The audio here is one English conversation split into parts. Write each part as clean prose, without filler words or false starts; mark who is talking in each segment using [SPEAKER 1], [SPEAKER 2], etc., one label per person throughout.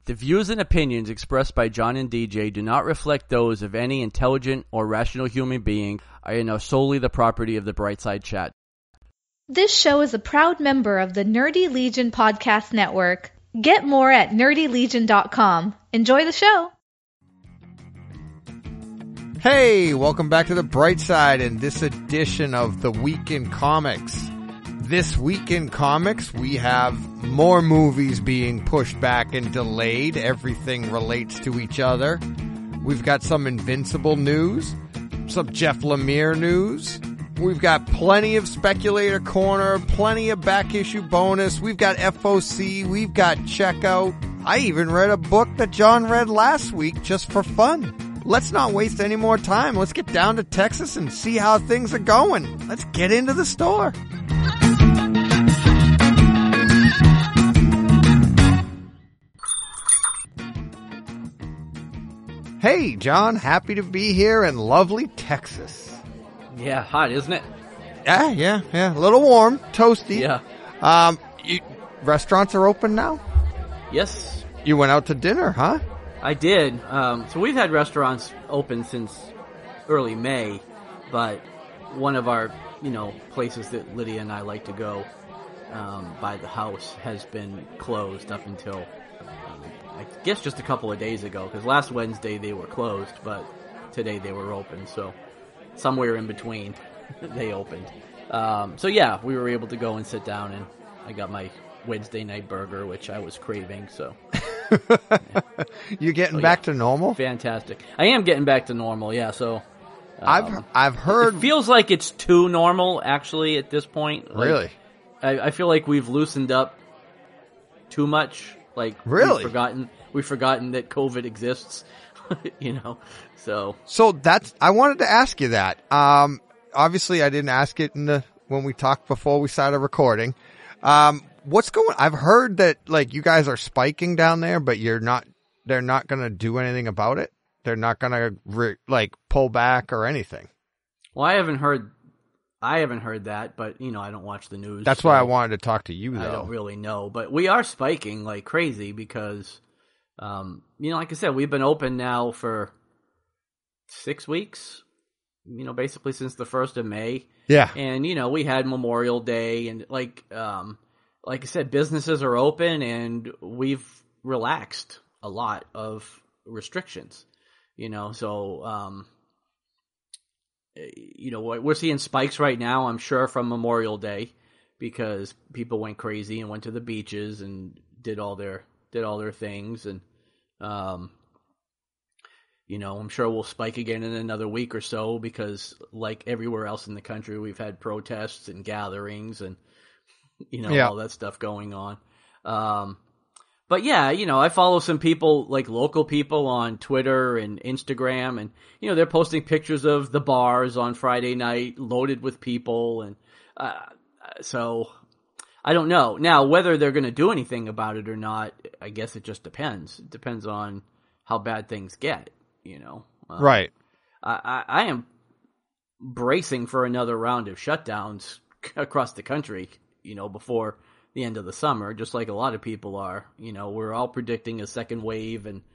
[SPEAKER 1] The views and opinions expressed by John and DJ do not reflect those of any intelligent or rational human being and are solely the property of the Brightside Chat.
[SPEAKER 2] This show is a proud member of the Nerdy Legion Podcast Network. Get more at nerdylegion.com. Enjoy the show.
[SPEAKER 3] Hey, welcome back to the Bright Side in this edition of The Week in Comics. This week in comics, we have more movies being pushed back and delayed. Everything relates to each other. We've got some Invincible news, some Jeff Lemire news. We've got plenty of Speculator Corner, plenty of back issue bonus. We've got FOC, we've got Checkout. I even read a book that John read last week just for fun. Let's not waste any more time. Let's get down to Texas and see how things are going. Let's get into the store. Hey, John, happy to be here in lovely Texas.
[SPEAKER 1] Yeah, hot, isn't it?
[SPEAKER 3] Yeah. A little warm, toasty.
[SPEAKER 1] Yeah.
[SPEAKER 3] Restaurants are open now?
[SPEAKER 1] Yes.
[SPEAKER 3] You went out to dinner, huh?
[SPEAKER 1] I did. So we've had restaurants open since early May, but one of our, places that Lydia and I like to go by the house has been closed up until, I guess, just a couple of days ago, because last Wednesday they were closed, but today they were open, so somewhere in between they opened. So yeah, we were able to go and sit down, and I got my Wednesday night burger, which I was craving, so. Yeah.
[SPEAKER 3] You're getting back to normal?
[SPEAKER 1] Fantastic. I am getting back to normal, yeah, so.
[SPEAKER 3] I've heard.
[SPEAKER 1] It feels like it's too normal, actually, at this point.
[SPEAKER 3] Really?
[SPEAKER 1] I feel like we've loosened up too much. Like,
[SPEAKER 3] really?
[SPEAKER 1] We've forgotten that COVID exists, so.
[SPEAKER 3] So I wanted to ask you that. Obviously I didn't ask it when we talked before we started recording. I've heard that, you guys are spiking down there, but they're not going to do anything about it. They're not going to, pull back or anything.
[SPEAKER 1] Well, I haven't heard that, but, I don't watch the news.
[SPEAKER 3] That's why I wanted to talk to you, though.
[SPEAKER 1] I don't really know, but we are spiking like crazy because, like I said, we've been open now for 6 weeks, basically since the 1st of May.
[SPEAKER 3] Yeah.
[SPEAKER 1] And, we had Memorial Day and like I said, businesses are open and we've relaxed a lot of restrictions, so, we're seeing spikes right now, I'm sure, from Memorial Day because people went crazy and went to the beaches and did all their things. And, I'm sure we'll spike again in another week or so because like everywhere else in the country, we've had protests and gatherings and, all that stuff going on. But yeah, I follow some people, like local people on Twitter and Instagram, and, they're posting pictures of the bars on Friday night loaded with people. And, so I don't know. Now, whether they're going to do anything about it or not, I guess it just depends. It depends on how bad things get,
[SPEAKER 3] Right.
[SPEAKER 1] I am bracing for another round of shutdowns across the country, before the end of the summer, just like a lot of people are. We're all predicting a second wave and,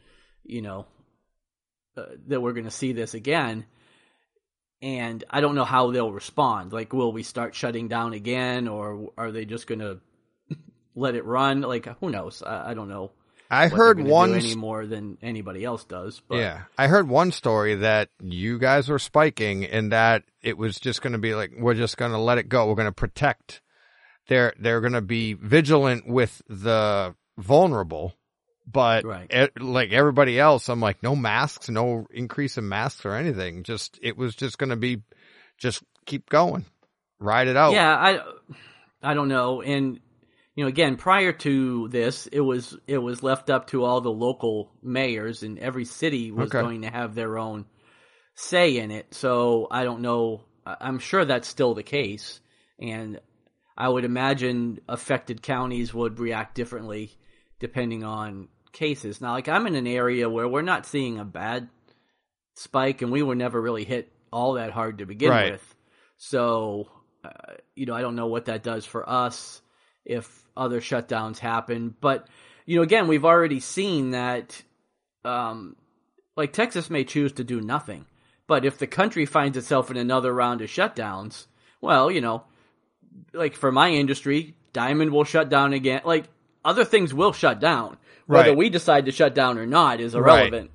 [SPEAKER 1] that we're going to see this again. And I don't know how they'll respond. Like, will we start shutting down again, or are they just going to let it run? Like, who knows? I don't know.
[SPEAKER 3] I heard one
[SPEAKER 1] any more than anybody else does. But.
[SPEAKER 3] Yeah, I heard one story that you guys were spiking, and that it was just going to be like, we're just going to let it go. We're going to protect. They're going to be vigilant with the vulnerable, but
[SPEAKER 1] right.
[SPEAKER 3] Like everybody else, I'm like, no masks, no increase in masks or anything. It was just going to be, just keep going, ride it out.
[SPEAKER 1] Yeah, I don't know. And, again, prior to this, it was left up to all the local mayors, and every city was going to have their own say in it. So I don't know. I'm sure that's still the case. And I would imagine affected counties would react differently depending on cases. Now, I'm in an area where we're not seeing a bad spike, and we were never really hit all that hard to begin with. So, I don't know what that does for us if other shutdowns happen. But, again, we've already seen that, like Texas may choose to do nothing, but if the country finds itself in another round of shutdowns, well, like for my industry, Diamond will shut down again. Like other things will shut down. Whether we decide to shut down or not is irrelevant,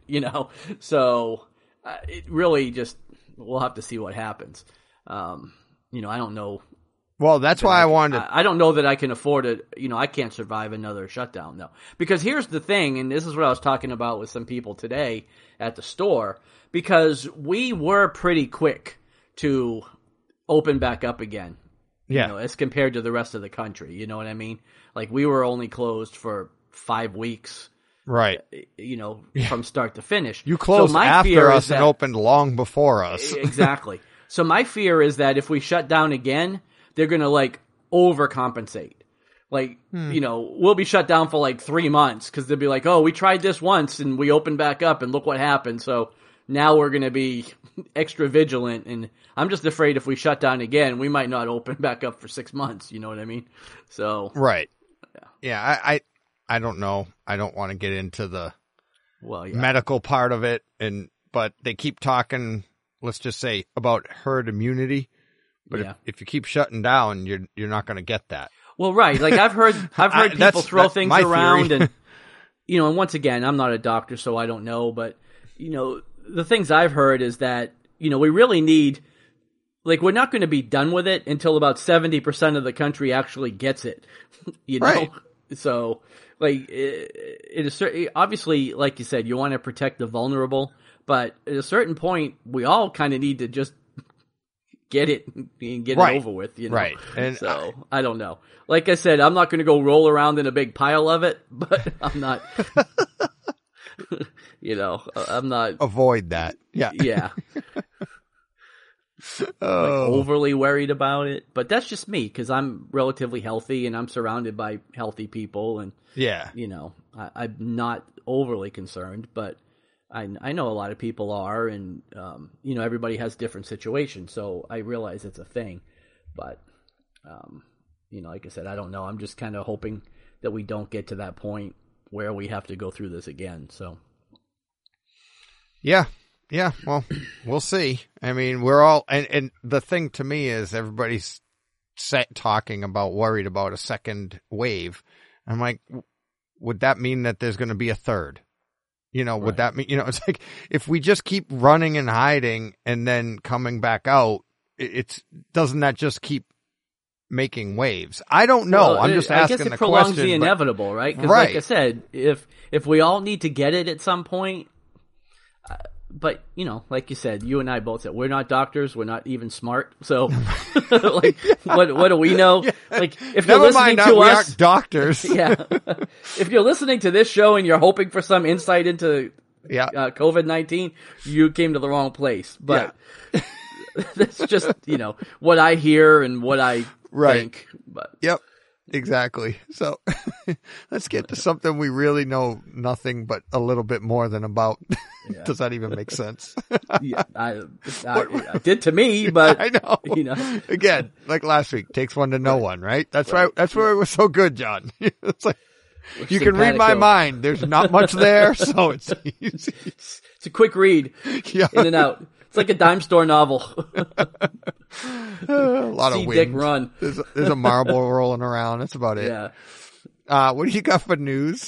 [SPEAKER 1] So it really just, we'll have to see what happens. I don't know.
[SPEAKER 3] Well, that's why I wanted to...
[SPEAKER 1] I don't know that I can afford it. I can't survive another shutdown, though. Because here's the thing, and this is what I was talking about with some people today at the store, because we were pretty quick to open back up again.
[SPEAKER 3] Yeah.
[SPEAKER 1] As compared to the rest of the country. You know what I mean? Like, we were only closed for 5 weeks.
[SPEAKER 3] Right.
[SPEAKER 1] From start to finish.
[SPEAKER 3] You closed after us and opened long before us.
[SPEAKER 1] Exactly. So my fear is that if we shut down again, they're going to like overcompensate. Like, we'll be shut down for like 3 months because they'll be like, oh, we tried this once and we opened back up and look what happened. So now we're going to be extra vigilant. And I'm just afraid if we shut down again, we might not open back up for 6 months. You know what I mean? So.
[SPEAKER 3] Right. Yeah. I don't know. I don't want to get into the medical part of it. But they keep talking, let's just say, about herd immunity. But if you keep shutting down, you're not going to get that.
[SPEAKER 1] Well, right. Like I've heard people throw things around and, and once again, I'm not a doctor, so I don't know. But, the things I've heard is that, we really need, like, we're not going to be done with it until about 70% of the country actually gets it,
[SPEAKER 3] Right.
[SPEAKER 1] So, like, it is obviously, like you said, you want to protect the vulnerable, but at a certain point, we all kind of need to just get it and get it over with,
[SPEAKER 3] Right. And
[SPEAKER 1] so, I don't know. Like I said, I'm not going to go roll around in a big pile of it, but I'm not, I'm not.
[SPEAKER 3] Avoid that. Yeah.
[SPEAKER 1] Yeah. Like overly worried about it, but that's just me because I'm relatively healthy and I'm surrounded by healthy people, and I'm not overly concerned, but I know a lot of people are, and everybody has different situations, so I realize it's a thing, but like I said, I don't know. I'm just kind of hoping that we don't get to that point where we have to go through this again. So
[SPEAKER 3] yeah. Well, we'll see. I mean, we're all, and the thing to me is everybody's worried about a second wave. I'm like, would that mean that there's going to be a third? Would that mean, it's like, if we just keep running and hiding and then coming back out, doesn't that just keep making waves? I don't know.
[SPEAKER 1] Well,
[SPEAKER 3] I'm just asking the question.
[SPEAKER 1] I guess it prolongs the inevitable, right? Because like I said, if we all need to get it at some point, but, like you said, you and I both said, we're not doctors, we're not even smart, so, like, what do we know? Yeah. Like, if you're listening to us...
[SPEAKER 3] we aren't doctors.
[SPEAKER 1] Yeah. If you're listening to this show and you're hoping for some insight into COVID-19, you came to the wrong place. But that's just, what I hear and what I think. But.
[SPEAKER 3] Yep. Exactly. So let's get to something we really know nothing but a little bit more than about. Yeah. Does that even make sense?
[SPEAKER 1] Yeah, I did to me, but
[SPEAKER 3] I know. Again, like last week, takes one to know one, right? That's right. That's where it was so good, John. It's like you can read my mind. There's not much there, so it's easy.
[SPEAKER 1] It's a quick read, in and out. It's like a dime store novel.
[SPEAKER 3] A lot of wind.
[SPEAKER 1] Dick run.
[SPEAKER 3] There's a marble rolling around. That's about it.
[SPEAKER 1] Yeah.
[SPEAKER 3] What do you got for news?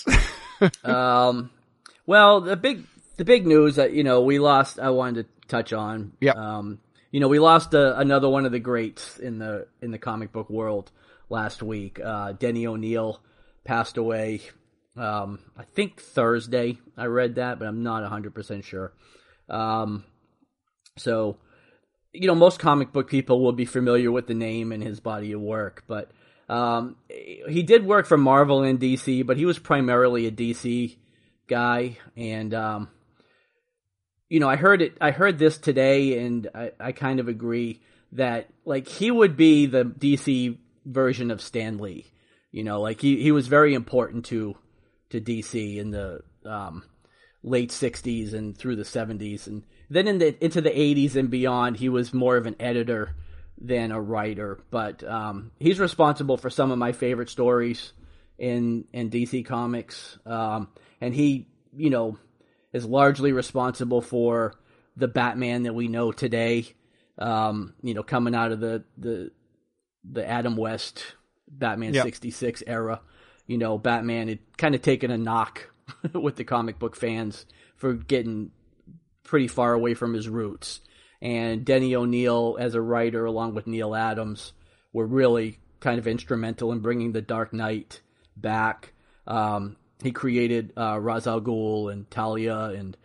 [SPEAKER 1] Well, the big news that we lost. I wanted to touch on.
[SPEAKER 3] Yeah.
[SPEAKER 1] We lost another one of the greats in the comic book world last week. Denny O'Neil passed away. I think Thursday. I read that, but I'm not 100% sure. So, most comic book people will be familiar with the name and his body of work, but he did work for Marvel and DC, but he was primarily a DC guy, and I heard this today, and I kind of agree that like he would be the DC version of Stan Lee. Like he was very important to DC in the late 60s and through the 70s, and then into the 80s and beyond, he was more of an editor than a writer. But he's responsible for some of my favorite stories in DC Comics. And he, is largely responsible for the Batman that we know today. Coming out of the Adam West Batman 66 era. Batman had kind of taken a knock with the comic book fans for getting pretty far away from his roots. And Denny O'Neil, as a writer, along with Neil Adams, were really kind of instrumental in bringing the Dark Knight back. He created Ra's al Ghul and Talia and,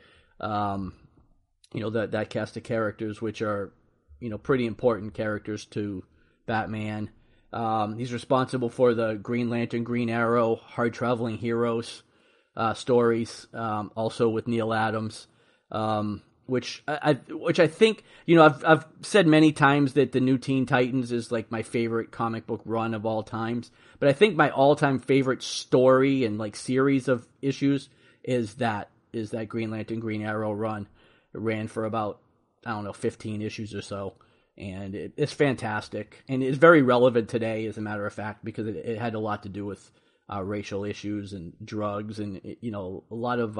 [SPEAKER 1] that cast of characters, which are, pretty important characters to Batman. He's responsible for the Green Lantern, Green Arrow, Hard Traveling Heroes stories, also with Neil Adams, which I think, I've said many times that the New Teen Titans is like my favorite comic book run of all times, but I think my all-time favorite story and like series of issues is that Green Lantern, Green Arrow run. It ran for about, 15 issues or so. And it's fantastic. And it's very relevant today, as a matter of fact, because it had a lot to do with racial issues and drugs and, a lot of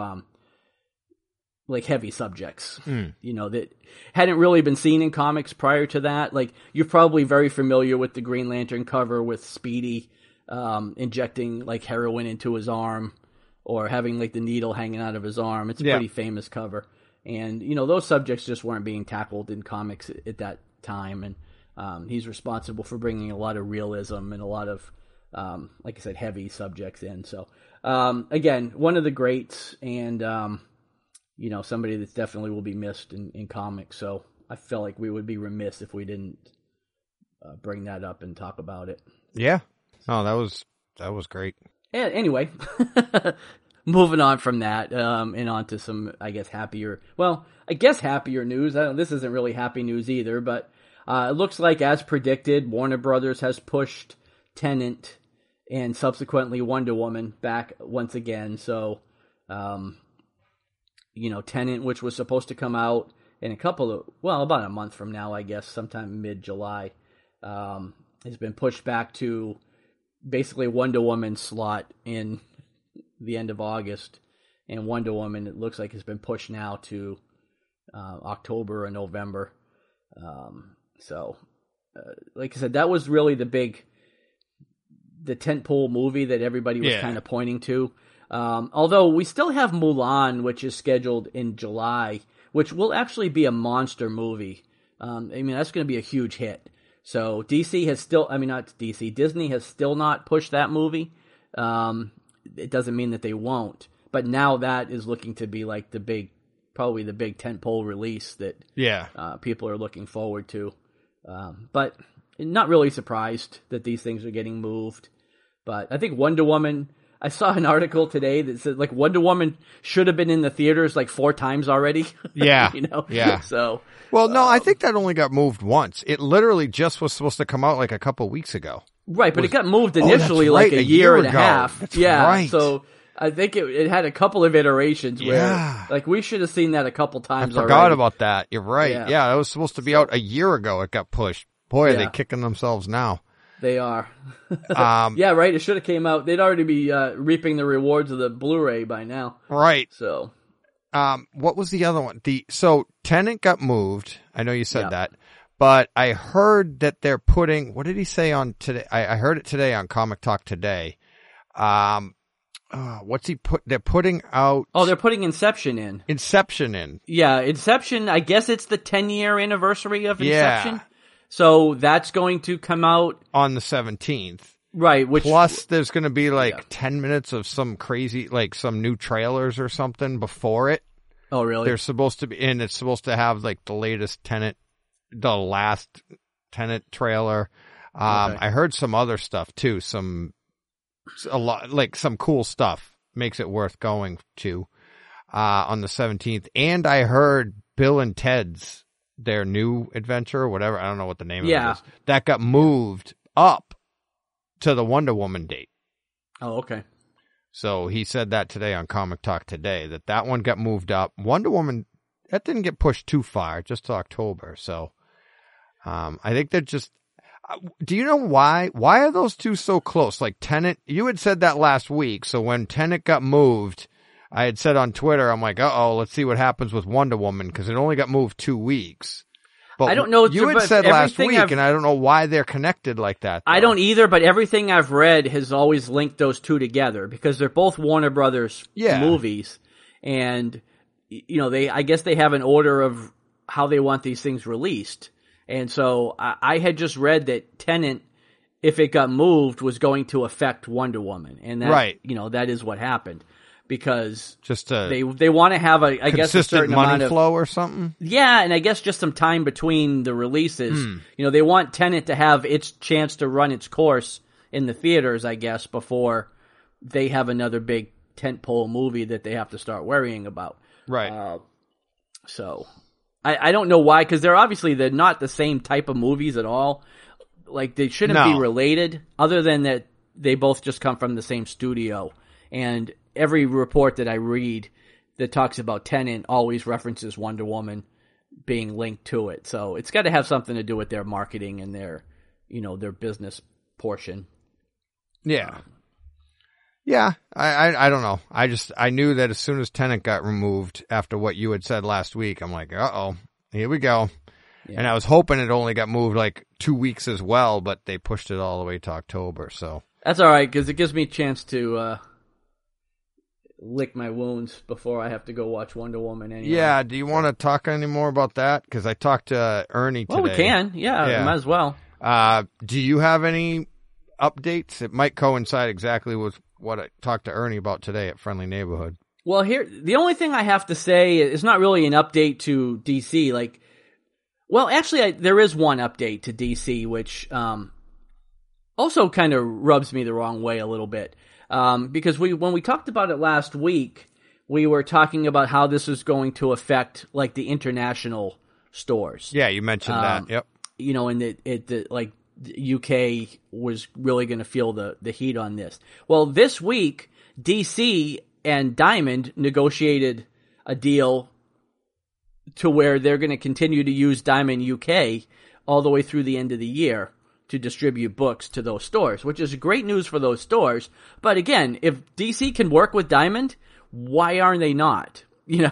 [SPEAKER 1] heavy subjects, that hadn't really been seen in comics prior to that. Like, you're probably very familiar with the Green Lantern cover with Speedy injecting like heroin into his arm or having like the needle hanging out of his arm. It's a pretty famous cover. And, those subjects just weren't being tackled in comics at that time. And he's responsible for bringing a lot of realism and a lot of, like I said, heavy subjects in. So, again, one of the greats and, somebody that definitely will be missed in comics. So I felt like we would be remiss if we didn't bring that up and talk about it. Yeah.
[SPEAKER 3] Oh, that was great.
[SPEAKER 1] Yeah, anyway, moving on from that, and on to some, I guess, happier news. This isn't really happy news either, but it looks like, as predicted, Warner Brothers has pushed Tenet and subsequently Wonder Woman back once again. So, Tenet, which was supposed to come out in about a month from now, I guess, sometime mid-July, has been pushed back to basically Wonder Woman slot in the end of August, and Wonder Woman, it looks like, has been pushed now to October or November. Like I said, that was really the tentpole movie that everybody was kind of pointing to. Although we still have Mulan, which is scheduled in July, which will actually be a monster movie. That's going to be a huge hit. So Disney has still not pushed that movie. It doesn't mean that they won't, but now that is looking to be like probably the big tentpole release that people are looking forward to. But not really surprised that these things are getting moved. But I think Wonder Woman, I saw an article today that said like Wonder Woman should have been in the theaters like 4 times already.
[SPEAKER 3] Yeah.
[SPEAKER 1] Yeah. So,
[SPEAKER 3] well, no, I think that only got moved once. It literally just was supposed to come out like a couple weeks ago.
[SPEAKER 1] Right, but it got moved initially like a year and a half.
[SPEAKER 3] That's
[SPEAKER 1] yeah,
[SPEAKER 3] right.
[SPEAKER 1] So I think it had a couple of iterations where like we should have seen that a couple times already.
[SPEAKER 3] I forgot about that. You're right. Yeah, it was supposed to be out a year ago. It got pushed. Boy, are they kicking themselves now.
[SPEAKER 1] They are. Yeah, right. It should have came out. They'd already be reaping the rewards of the Blu-ray by now.
[SPEAKER 3] Right.
[SPEAKER 1] So,
[SPEAKER 3] what was the other one? So Tenet got moved. I know you said that. But I heard that they're putting, what did he say on today? I heard it today on Comic Talk Today. What's he put? They're putting out.
[SPEAKER 1] Oh, they're putting Inception in. Yeah, Inception. I guess it's the 10-year anniversary of Inception.
[SPEAKER 3] Yeah.
[SPEAKER 1] So that's going to come out
[SPEAKER 3] on the 17th.
[SPEAKER 1] Right.
[SPEAKER 3] Plus there's going to be like 10 minutes of some crazy, like some new trailers or something before it.
[SPEAKER 1] Oh, really?
[SPEAKER 3] They're supposed to be, and it's supposed to have like the latest the last Tenet trailer. I heard some other stuff too. A lot, like some cool stuff makes it worth going to, on the 17th. And I heard Bill and Ted's, their new adventure or whatever. I don't know what the name of it is. That got moved up to the Wonder Woman date.
[SPEAKER 1] Oh, okay.
[SPEAKER 3] So he said that today on Comic Talk Today, that one got moved up. Wonder Woman, that didn't get pushed too far, just to October. So, I think they're just, Do you know why? Why are those two so close? Like Tenet, you had said that last week. So when Tenet got moved, I had said on Twitter, I'm like, let's see what happens with Wonder Woman because it only got moved 2 weeks. But
[SPEAKER 1] I don't know.
[SPEAKER 3] You had said last week, and I don't know why they're connected like that. Though.
[SPEAKER 1] I don't either, but everything I've read has always linked those two together because they're both Warner Brothers movies, and I guess they have an order of how they want these things released. And so I had just read that Tenet, if it got moved, was going to affect Wonder Woman, and that that is what happened because they want to have a certain
[SPEAKER 3] money
[SPEAKER 1] amount of
[SPEAKER 3] flow or something.
[SPEAKER 1] Yeah, and I guess just some time between the releases. They want Tenet to have its chance to run its course in the theaters, I guess, before they have another big tentpole movie that they have to start worrying about.
[SPEAKER 3] Right.
[SPEAKER 1] So I don't know why, because they're not the same type of movies at all. Like, they shouldn't be related, other than that they both just come from the same studio. And every report that I read that talks about Tenet always references Wonder Woman being linked to it. So it's got to have something to do with their marketing and their business portion.
[SPEAKER 3] Yeah. Yeah, I don't know. I knew that as soon as Tenet got removed after what you had said last week, I'm like, here we go. Yeah. And I was hoping it only got moved like 2 weeks as well, but they pushed it all the way to October. So
[SPEAKER 1] that's all right because it gives me a chance to lick my wounds before I have to go watch Wonder Woman. Anyway.
[SPEAKER 3] Yeah. Do you want to talk any more about that? Because I talked to Ernie today.
[SPEAKER 1] Well, we can. Yeah, might as well.
[SPEAKER 3] Do you have any updates? It might coincide exactly with what I talked to Ernie about today at Friendly Neighborhood.
[SPEAKER 1] Well, the only thing I have to say is not really an update to DC. There is one update to DC, which also kind of rubs me the wrong way a little bit. Because when we talked about it last week, we were talking about how this is going to affect like the international stores.
[SPEAKER 3] Yeah, you mentioned that. Yep.
[SPEAKER 1] And the UK was really going to feel the heat on this. Well, this week, DC and Diamond negotiated a deal to where they're going to continue to use Diamond UK all the way through the end of the year to distribute books to those stores, which is great news for those stores. But again, if DC can work with Diamond, why aren't they not?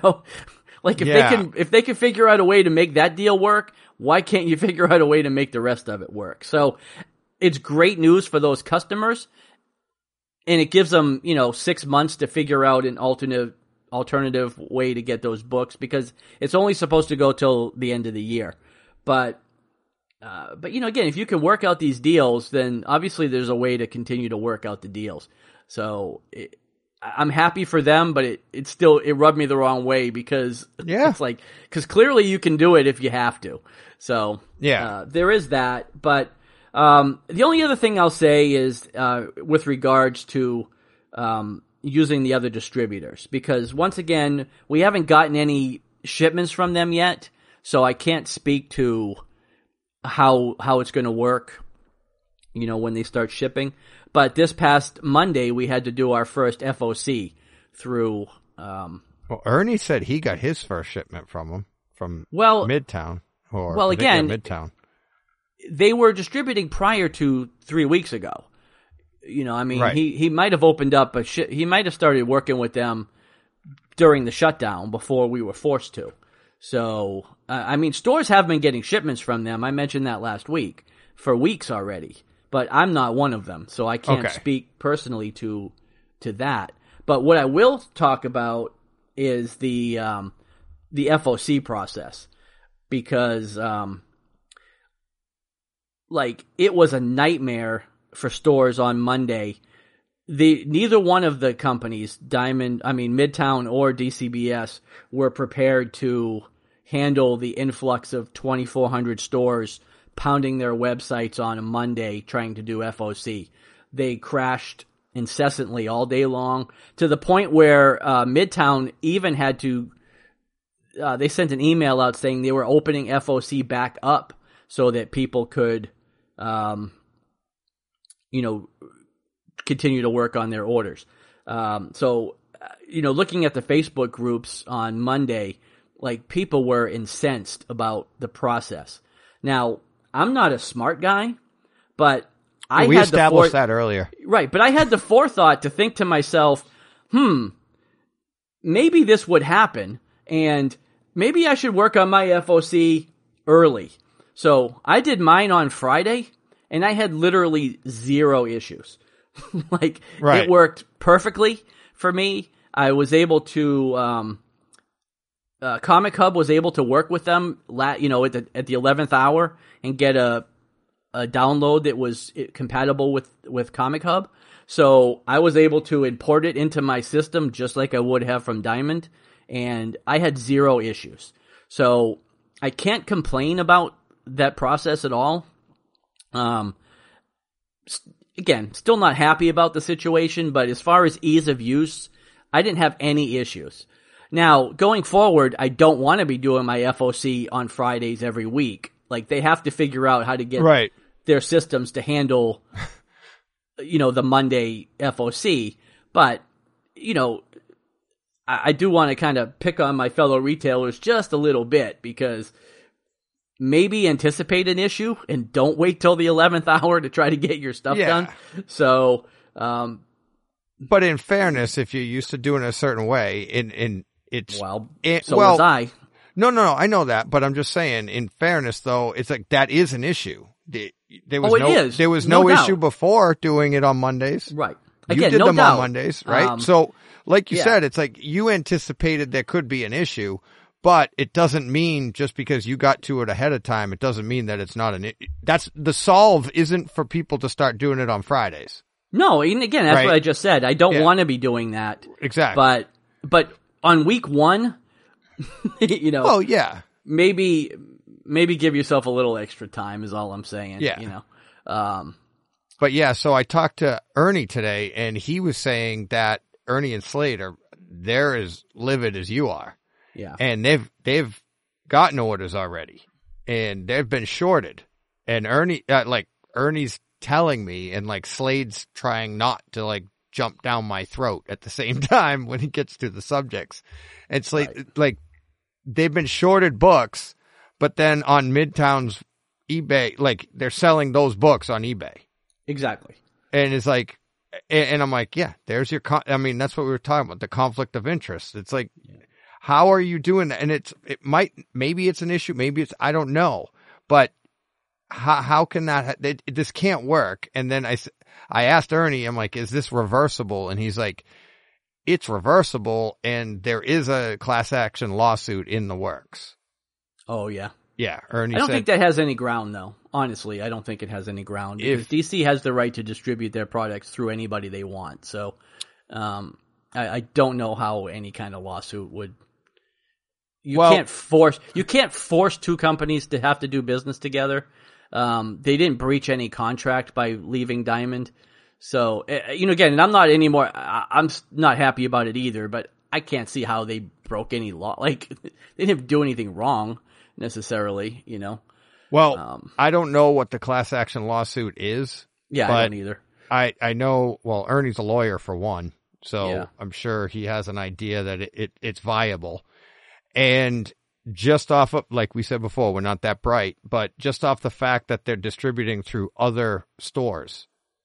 [SPEAKER 1] If they can figure out a way to make that deal work, why can't you figure out a way to make the rest of it work? So it's great news for those customers, and it gives them, 6 months to figure out an alternative way to get those books because it's only supposed to go till the end of the year. But again, if you can work out these deals, then obviously there's a way to continue to work out the deals. So I'm happy for them, but it rubbed me the wrong way because because clearly you can do it if you have to. So there is that. But the only other thing I'll say is with regards to using the other distributors, because once again we haven't gotten any shipments from them yet, so I can't speak to how it's going to work. When they start shipping. But this past Monday, we had to do our first FOC through.
[SPEAKER 3] Well, Ernie said he got his first shipment from them from Midtown.
[SPEAKER 1] Midtown. They were distributing prior to 3 weeks ago.
[SPEAKER 3] Right.
[SPEAKER 1] He might have opened up he might have started working with them during the shutdown before we were forced to. So, stores have been getting shipments from them. I mentioned that last week for weeks already. But I'm not one of them, so I can't speak personally to that. But what I will talk about is the FOC process, because it was a nightmare for stores on Monday. Neither one of the companies, Midtown or DCBS, were prepared to handle the influx of 2,400 stores pounding their websites on a Monday trying to do FOC. They crashed incessantly all day long to the point where Midtown even had to they sent an email out saying they were opening FOC back up so that people could continue to work on their orders. Looking at the Facebook groups on Monday, people were incensed about the process. Now, I'm not a smart guy, But
[SPEAKER 3] we established that earlier.
[SPEAKER 1] Right, but I had the forethought to think to myself, maybe this would happen, and maybe I should work on my FOC early. So I did mine on Friday, and I had literally 0 issues. Like,
[SPEAKER 3] right.
[SPEAKER 1] It worked perfectly for me. I was able to, Comic Hub was able to work with them, at the 11th hour and get a download that was compatible with Comic Hub. So I was able to import it into my system just like I would have from Diamond, and I had 0 issues. So I can't complain about that process at all. Again, still not happy about the situation, but as far as ease of use, I didn't have any issues. Now, going forward, I don't want to be doing my FOC on Fridays every week. Like, they have to figure out how to get their systems to handle, the Monday FOC. But, I do want to kind of pick on my fellow retailers just a little bit, because maybe anticipate an issue and don't wait till the 11th hour to try to get your stuff done. So,
[SPEAKER 3] but in fairness, if you're used to doing it a certain way, so
[SPEAKER 1] was I.
[SPEAKER 3] No, I know that, but I'm just saying, in fairness, though, it's like that is an issue. There was no issue before doing it on Mondays.
[SPEAKER 1] Right.
[SPEAKER 3] Again, you did them on Mondays, right? So, like you said, it's like you anticipated there could be an issue, but it doesn't mean just because you got to it ahead of time, it doesn't mean that it's not an issue. That's the solve isn't for people to start doing it on Fridays.
[SPEAKER 1] No, and again, that's what I just said. I don't want to be doing that.
[SPEAKER 3] Exactly.
[SPEAKER 1] But on week 1,
[SPEAKER 3] well, yeah.
[SPEAKER 1] Maybe give yourself a little extra time is all I'm saying.
[SPEAKER 3] Yeah. But yeah, so I talked to Ernie today, and he was saying that Ernie and Slade they're as livid as you are.
[SPEAKER 1] Yeah.
[SPEAKER 3] And they've gotten orders already, and they've been shorted. And Ernie's telling me, and like Slade's trying not to like jump down my throat at the same time when he gets to the subjects. And Slade, like, they've been shorted books, but then on Midtown's eBay, like, they're selling those books on eBay.
[SPEAKER 1] Exactly.
[SPEAKER 3] And it's like, and I'm like, yeah, there's your, that's what we were talking about, the conflict of interest. It's like, how are you doing that? And maybe it's an issue, maybe it's, I don't know, but how can this can't work. And then I asked Ernie, I'm like, is this reversible? And he's like, it's reversible, and there is a class action lawsuit in the works.
[SPEAKER 1] Oh, yeah.
[SPEAKER 3] Yeah, Ernie
[SPEAKER 1] I don't think that has any ground, though. Honestly, I don't think it has any ground. Because DC has the right to distribute their products through anybody they want. So I don't know how any kind of lawsuit would... You can't force two companies to have to do business together. They didn't breach any contract by leaving Diamond. So, again, and I'm not happy about it either, but I can't see how they broke any law. Like, they didn't do anything wrong necessarily,
[SPEAKER 3] Well, I don't know what the class action lawsuit is.
[SPEAKER 1] Yeah, I don't either.
[SPEAKER 3] I know, well, Ernie's a lawyer for one, so I'm sure he has an idea that it's viable. And just off of, like we said before, we're not that bright, but just off the fact that they're distributing through other stores,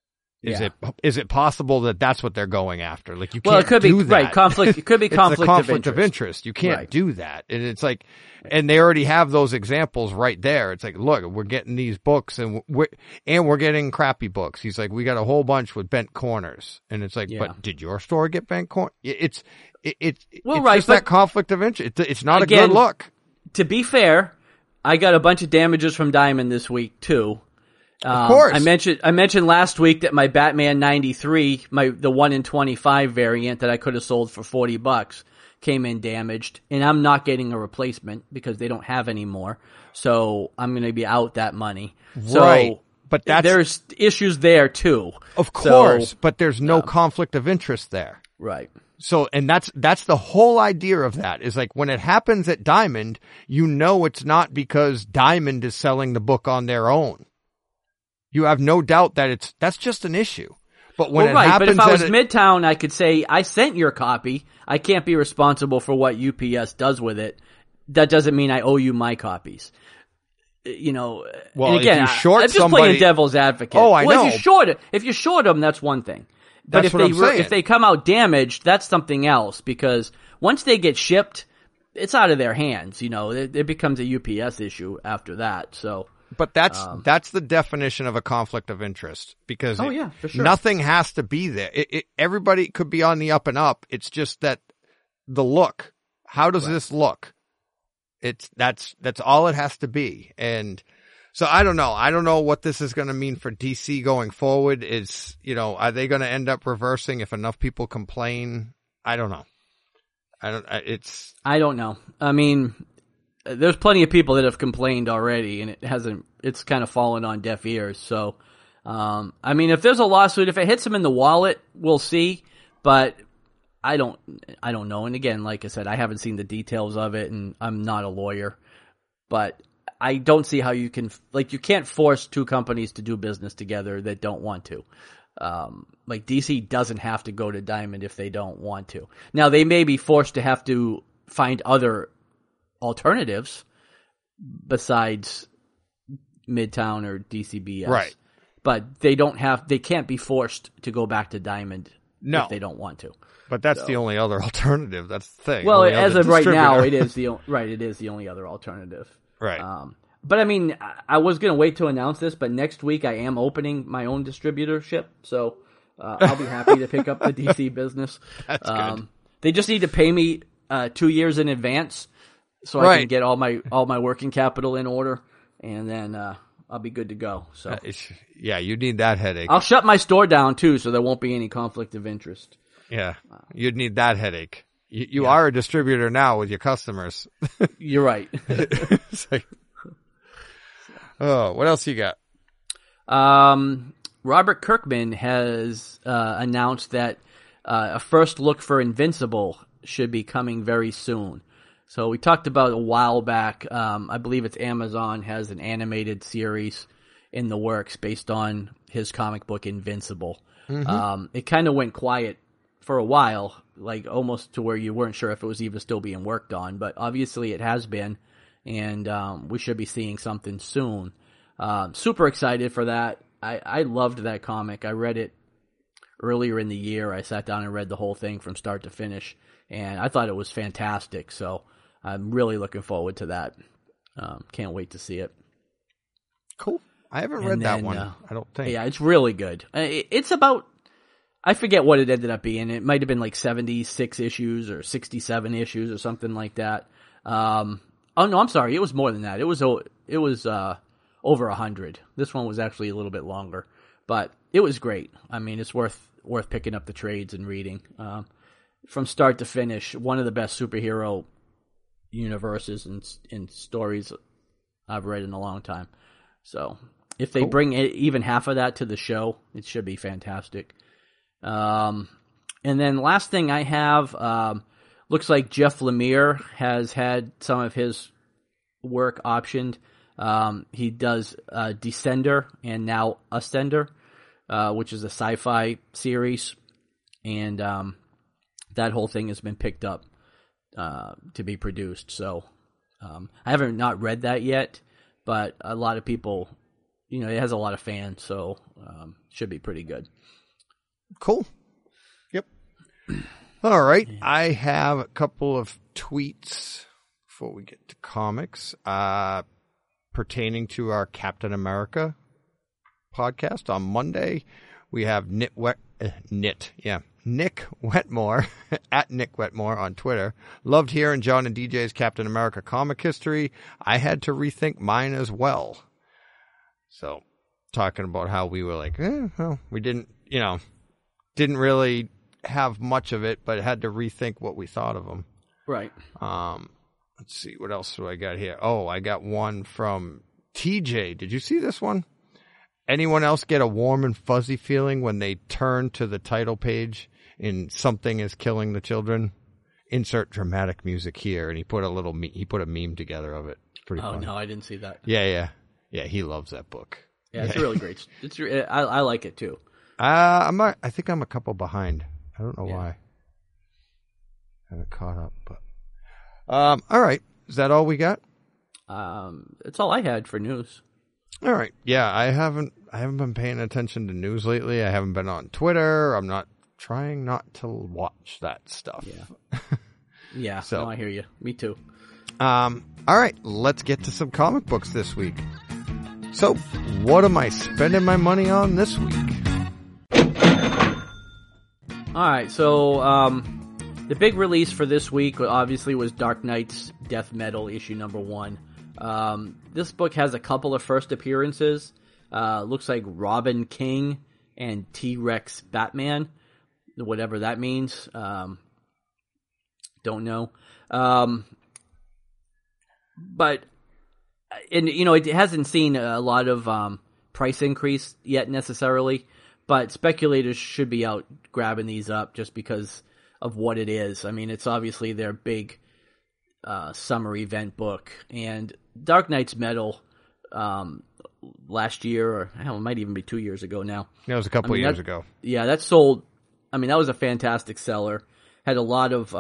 [SPEAKER 3] is it possible that that's what they're going after? Like, you can't
[SPEAKER 1] it could
[SPEAKER 3] do
[SPEAKER 1] be
[SPEAKER 3] that.
[SPEAKER 1] Right. Conflict. It could be conflict
[SPEAKER 3] of interest. You can't do that. And it's like, and they already have those examples right there. It's like, look, we're getting these books, and we're getting crappy books. He's like, we got a whole bunch with bent corners, and it's like, but did your store get bent corners? It's just that conflict of interest. It's not a good look.
[SPEAKER 1] To be fair, I got a bunch of damages from Diamond this week too.
[SPEAKER 3] Of course.
[SPEAKER 1] I mentioned last week that my Batman 93, the 1 in 25 variant that I could have sold for $40 came in damaged, and I'm not getting a replacement because they don't have any more. So I'm going to be out that money.
[SPEAKER 3] Right.
[SPEAKER 1] So but there's issues there too.
[SPEAKER 3] Of course, but there's no conflict of interest there.
[SPEAKER 1] Right.
[SPEAKER 3] So, and that's the whole idea of that, is like, when it happens at Diamond, it's not because Diamond is selling the book on their own. You have no doubt that that's just an issue. But when it happens,
[SPEAKER 1] but if I was Midtown, I could say, I sent your copy. I can't be responsible for what UPS does with it. That doesn't mean I owe you my copies.
[SPEAKER 3] Well,
[SPEAKER 1] and again,
[SPEAKER 3] if you short
[SPEAKER 1] I'm just
[SPEAKER 3] somebody,
[SPEAKER 1] playing devil's advocate.
[SPEAKER 3] Oh, I know.
[SPEAKER 1] If you short them, that's one thing. But
[SPEAKER 3] That's what I'm saying.
[SPEAKER 1] if they come out damaged, that's something else, because once they get shipped, it's out of their hands. It becomes a UPS issue after that. So,
[SPEAKER 3] but that's the definition of a conflict of interest, because
[SPEAKER 1] for sure.
[SPEAKER 3] nothing has to be there. Everybody could be on the up and up. It's just that the look. How does this look? That's all it has to be. And so I don't know. I don't know what this is going to mean for DC going forward. Are they going to end up reversing if enough people complain? I don't know. I don't
[SPEAKER 1] know. I mean, there's plenty of people that have complained already, and it's kind of fallen on deaf ears. So, I mean, if there's a lawsuit, if it hits them in the wallet, we'll see. But I don't know. And again, like I said, I haven't seen the details of it, and I'm not a lawyer, but I don't see how you can't force two companies to do business together that don't want to. DC doesn't have to go to Diamond if they don't want to. Now, they may be forced to have to find other alternatives besides Midtown or DCBS.
[SPEAKER 3] Right.
[SPEAKER 1] But they can't be forced to go back to Diamond if they don't want to.
[SPEAKER 3] But that's the only other alternative. That's the thing.
[SPEAKER 1] Well, as of right now, it is the only other alternative.
[SPEAKER 3] Right.
[SPEAKER 1] But I mean, I was going to wait to announce this, but next week I am opening my own distributorship, so I'll be happy to pick up the DC business.
[SPEAKER 3] That's good.
[SPEAKER 1] They just need to pay me 2 years in advance, so I can get all my working capital in order, and then I'll be good to go. So
[SPEAKER 3] you need that headache.
[SPEAKER 1] I'll shut my store down too, so there won't be any conflict of interest.
[SPEAKER 3] Yeah, you'd need that headache. You are a distributor now with your customers.
[SPEAKER 1] You're right.
[SPEAKER 3] What else you got?
[SPEAKER 1] Robert Kirkman has announced that a first look for Invincible should be coming very soon. So we talked about a while back. I believe it's Amazon has an animated series in the works based on his comic book Invincible. Mm-hmm. It kind of went quiet for a while, like almost to where you weren't sure if it was even still being worked on, but obviously it has been, and we should be seeing something soon. Super excited for that. I loved that comic. I read it earlier in the year. I sat down and read the whole thing from start to finish, and I thought it was fantastic, so I'm really looking forward to that. Can't wait to see it.
[SPEAKER 3] Cool. I haven't read that one, I don't think.
[SPEAKER 1] Yeah, it's really good. It's about, I forget what it ended up being. It might have been like 76 issues or 67 issues or something like that. Oh no, I'm sorry. It was more than that. It was over 100. This one was actually a little bit longer, but it was great. I mean, it's worth picking up the trades and reading. From start to finish, one of the best superhero universes and stories I've read in a long time. So if they bring even half of that to the show, it should be fantastic. And then last thing I have, looks like Jeff Lemire has had some of his work optioned. He does Descender and now Ascender, which is a sci-fi series, and that whole thing has been picked up to be produced. So I haven't not read that yet, but a lot of people, it has a lot of fans, so should be pretty good.
[SPEAKER 3] Cool. Yep. All right. I have a couple of tweets before we get to comics pertaining to our Captain America podcast. On Monday, we have Nick Wetmore at Nick Wetmore on Twitter. Loved hearing John and DJ's Captain America comic history. I had to rethink mine as well. So, talking about how we were like, well, we didn't really have much of it, but had to rethink what we thought of them.
[SPEAKER 1] Right.
[SPEAKER 3] Let's see, what else do I got here? Oh, I got one from TJ. Did you see this one? Anyone else get a warm and fuzzy feeling when they turn to the title page in Something is Killing the Children? Insert dramatic music here, and he put a meme together of it. It's pretty funny.
[SPEAKER 1] No, I didn't see that.
[SPEAKER 3] Yeah, he loves that book.
[SPEAKER 1] Yeah, it's really great. I like it too.
[SPEAKER 3] I think I'm a couple behind. I don't know why. I haven't caught up, but all right. Is that all we got?
[SPEAKER 1] That's all I had for news.
[SPEAKER 3] All right. Yeah, I haven't been paying attention to news lately. I haven't been on Twitter. I'm trying not to watch that stuff.
[SPEAKER 1] Yeah. Yeah.
[SPEAKER 3] So
[SPEAKER 1] no, I hear you. Me too.
[SPEAKER 3] All right, let's get to some comic books this week. So, what am I spending my money on this week?
[SPEAKER 1] All right, so the big release for this week obviously was Dark Knight's Death Metal issue number 1. This book has a couple of first appearances. Looks like Robin King and T-Rex Batman, whatever that means. Don't know. But, and it hasn't seen a lot of price increase yet necessarily, but speculators should be out grabbing these up just because of what it is. I mean, it's obviously their big summer event book, and Dark Knight's Metal last year, or hell, it might even be 2 years ago now.
[SPEAKER 3] It was a couple of years ago.
[SPEAKER 1] Yeah, that sold. I mean, that was a fantastic seller. Had a lot of,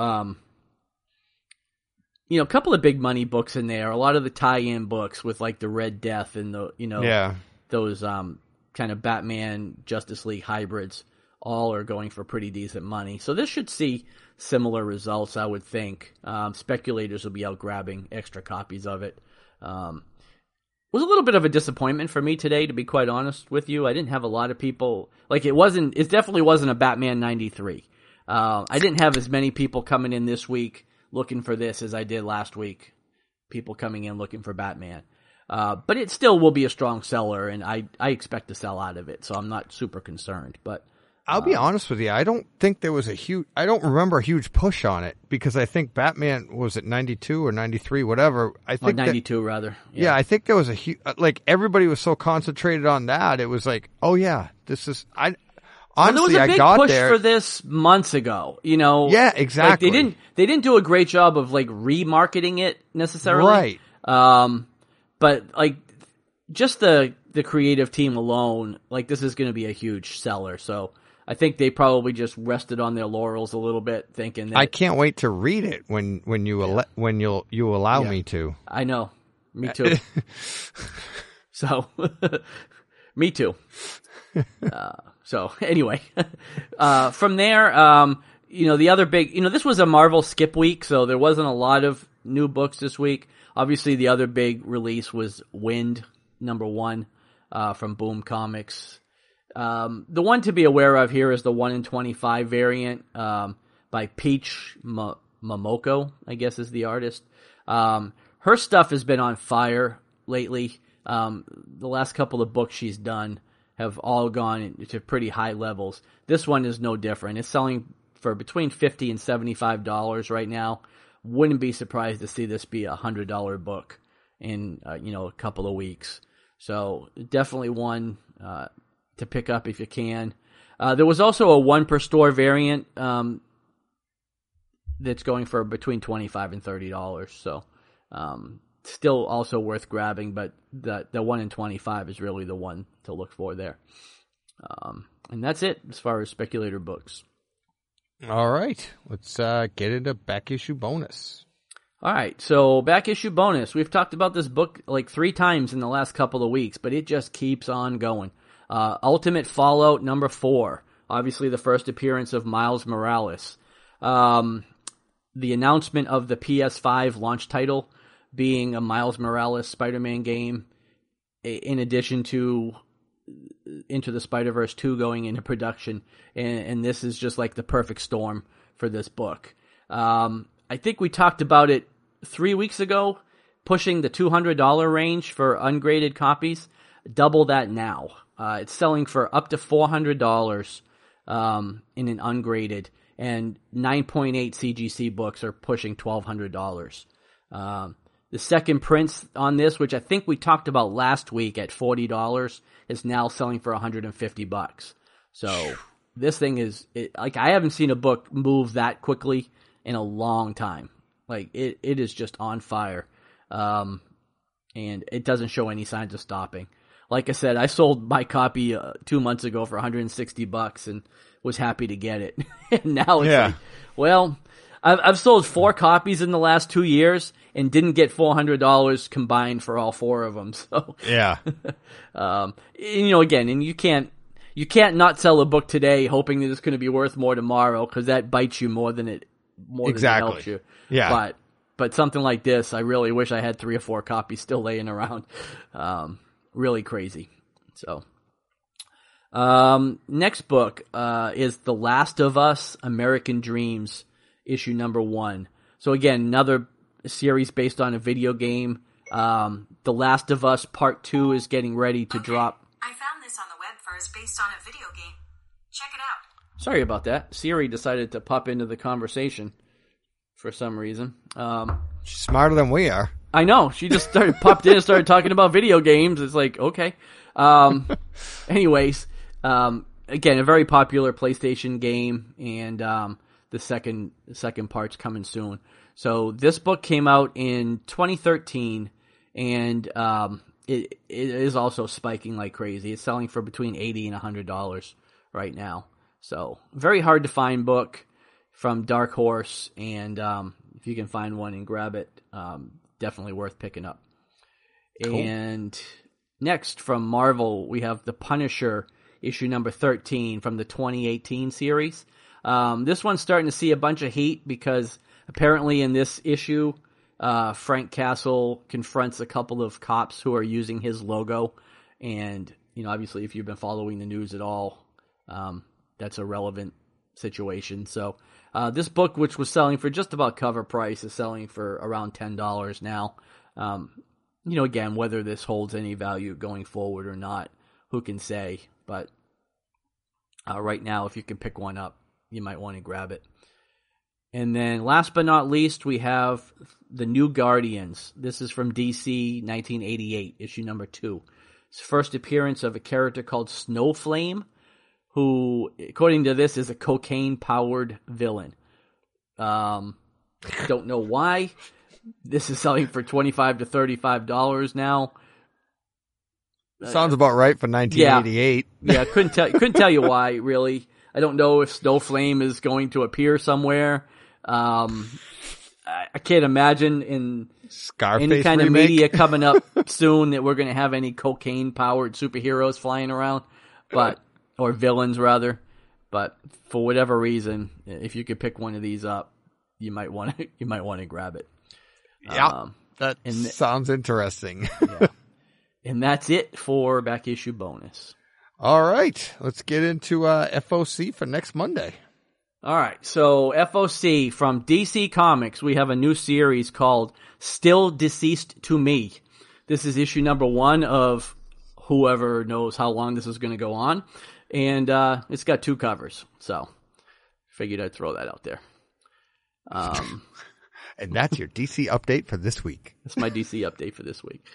[SPEAKER 1] a couple of big money books in there. A lot of the tie-in books with like the Red Death and those kind of Batman Justice League hybrids. All are going for pretty decent money. So this should see similar results, I would think. Speculators will be out grabbing extra copies of it. Was a little bit of a disappointment for me today, to be quite honest with you. I didn't have a lot of people, it definitely wasn't a Batman 93. I didn't have as many people coming in this week looking for this as I did last week. People coming in looking for Batman. But it still will be a strong seller, and I expect to sell out of it, so I'm not super concerned. But
[SPEAKER 3] I'll be honest with you, I don't think there was I don't remember a huge push on it, because I think Batman was at 92 or 93, whatever. I think
[SPEAKER 1] 92 rather.
[SPEAKER 3] Yeah, I think there was a huge, everybody was so concentrated on that. It was like, oh yeah, this is, honestly,
[SPEAKER 1] there was a big
[SPEAKER 3] I got
[SPEAKER 1] push
[SPEAKER 3] there
[SPEAKER 1] for this months ago,
[SPEAKER 3] Yeah, exactly.
[SPEAKER 1] They didn't do a great job of remarketing it necessarily.
[SPEAKER 3] Right.
[SPEAKER 1] But just the creative team alone, this is going to be a huge seller. So I think they probably just rested on their laurels a little bit, thinking that
[SPEAKER 3] I can't wait to read it when you allow me to.
[SPEAKER 1] I know, me too. So, me too. So anyway, from there, the other big, this was a Marvel skip week, so there wasn't a lot of new books this week. Obviously, the other big release was Wind number 1 from Boom Comics. The one to be aware of here is the 1 in 25 variant by Peach Momoko, I guess is the artist. Her stuff has been on fire lately. The last couple of books she's done have all gone to pretty high levels. This one is no different. It's selling for between $50 and $75 right now. Wouldn't be surprised to see this be a $100 book in a couple of weeks. So definitely one to pick up if you can. There was also a 1 per store variant that's going for between $25 and $30. So still also worth grabbing, but the 1 in 25 is really the one to look for there. And that's it as far as speculator books.
[SPEAKER 3] All right, let's get into back issue bonus.
[SPEAKER 1] All right, so back issue bonus. We've talked about this book 3 times in the last couple of weeks, but it just keeps on going. Ultimate Fallout number 4. Obviously the first appearance of Miles Morales. The announcement of the PS5 launch title being a Miles Morales Spider-Man game, in addition to Into the Spider-Verse 2 going into production, and this is just the perfect storm for this book. I think we talked about it 3 weeks ago, pushing the $200 range for ungraded copies. Double that now. It's selling for up to $400 in an ungraded, and 9.8 CGC books are pushing $1,200. The second prints on this, which I think we talked about last week at $40, is now selling for $150. So this thing is I haven't seen a book move that quickly in a long time. It is just on fire, and it doesn't show any signs of stopping. Like I said, I sold my copy 2 months ago for $160 and was happy to get it. And now it's I've sold 4 copies in the last 2 years and didn't get $400 combined for all 4 of them. So
[SPEAKER 3] Yeah.
[SPEAKER 1] Again, and you can't not sell a book today hoping that it's going to be worth more tomorrow, because that bites you more than it helps you.
[SPEAKER 3] Yeah.
[SPEAKER 1] But something like this, I really wish I had 3 or 4 copies still laying around. Really crazy. So, next book is The Last of Us: American Dreams, issue number 1. So again, another series based on a video game. The Last of Us Part 2 is getting ready to drop.
[SPEAKER 4] I found this on the web first, based on a video game. Check it out.
[SPEAKER 1] Sorry about that. Siri decided to pop into the conversation for some reason.
[SPEAKER 3] She's smarter than we are.
[SPEAKER 1] I know. She just popped in and started talking about video games. It's like, okay. Anyways, again, a very popular PlayStation game, and the second part's coming soon. So this book came out in 2013, and it is also spiking like crazy. It's selling for between $80 and $100 right now. So very hard to find book from Dark Horse, and if you can find one and grab it, definitely worth picking up. Cool. And next from Marvel, we have The Punisher, issue number 13 from the 2018 series. This one's starting to see a bunch of heat because apparently in this issue, Frank Castle confronts a couple of cops who are using his logo. And, obviously if you've been following the news at all, that's a relevant situation. So, this book, which was selling for just about cover price, is selling for around $10 now. Again, whether this holds any value going forward or not, who can say? But right now, if you can pick one up, you might want to grab it. And then last but not least, we have The New Guardians. This is from DC 1988, issue number 2. It's the first appearance of a character called Snowflame, who, according to this, is a cocaine-powered villain. Don't know why. This is selling for $25 to $35 now.
[SPEAKER 3] Sounds about right for 1988.
[SPEAKER 1] Yeah, couldn't tell you why, really. I don't know if Snowflame is going to appear somewhere. I can't imagine in
[SPEAKER 3] Scarface
[SPEAKER 1] any kind
[SPEAKER 3] remake?
[SPEAKER 1] of media coming up soon that we're going to have any cocaine-powered superheroes flying around, or villains rather. But for whatever reason, if you could pick one of these up, you might want to grab it.
[SPEAKER 3] Yeah, that sounds interesting.
[SPEAKER 1] Yeah. And that's it for back issue bonus.
[SPEAKER 3] All right, let's get into FOC for next Monday.
[SPEAKER 1] All right, so FOC from DC Comics, we have a new series called Still Deceased to Me. This is issue number 1 of whoever knows how long this is going to go on. And it's got 2 covers, so figured I'd throw that out there.
[SPEAKER 3] And that's your DC update for this week.
[SPEAKER 1] That's my DC update for this week.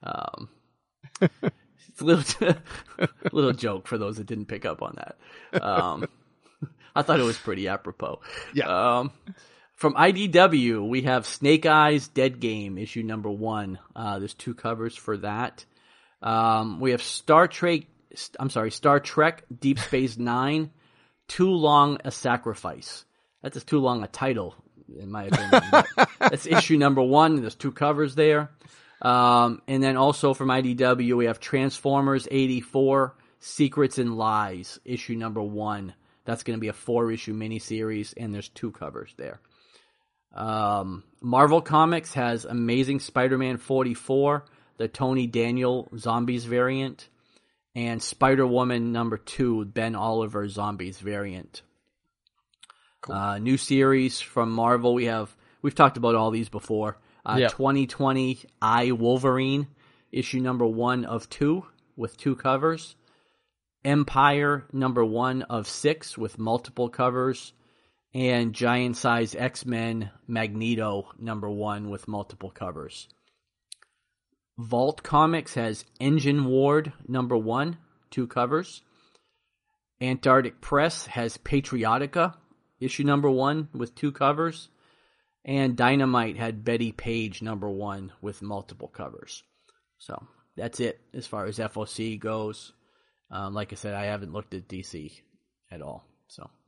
[SPEAKER 1] It's a little joke for those that didn't pick up on that. I thought it was pretty apropos.
[SPEAKER 3] Yeah.
[SPEAKER 1] From IDW, we have Snake Eyes Dead Game, issue number 1. There's 2 covers for that. We have Star Trek Deep Space Nine, Too Long a Sacrifice. That's too long a title, in my opinion. That's issue number 1. There's 2 covers there. And then also from IDW, we have Transformers 84, Secrets and Lies, issue number 1. That's going to be a 4-issue miniseries, and there's 2 covers there. Marvel Comics has Amazing Spider-Man 44, the Tony Daniel Zombies variant, and Spider-Woman number 2, Ben Oliver Zombies variant. Cool. New series from Marvel, we've talked about all these before. 2020 I, Wolverine, issue number 1 of 2 with 2 covers. Empire number 1 of 6 with multiple covers. And Giant Size X-Men Magneto number 1 with multiple covers. Vault Comics has Engine Ward number 1, 2 covers. Antarctic Press has Patriotica, issue number 1 with 2 covers. And Dynamite had Betty Page number 1 with multiple covers. So that's it as far as FOC goes. Like I said, I haven't looked at DC at all. So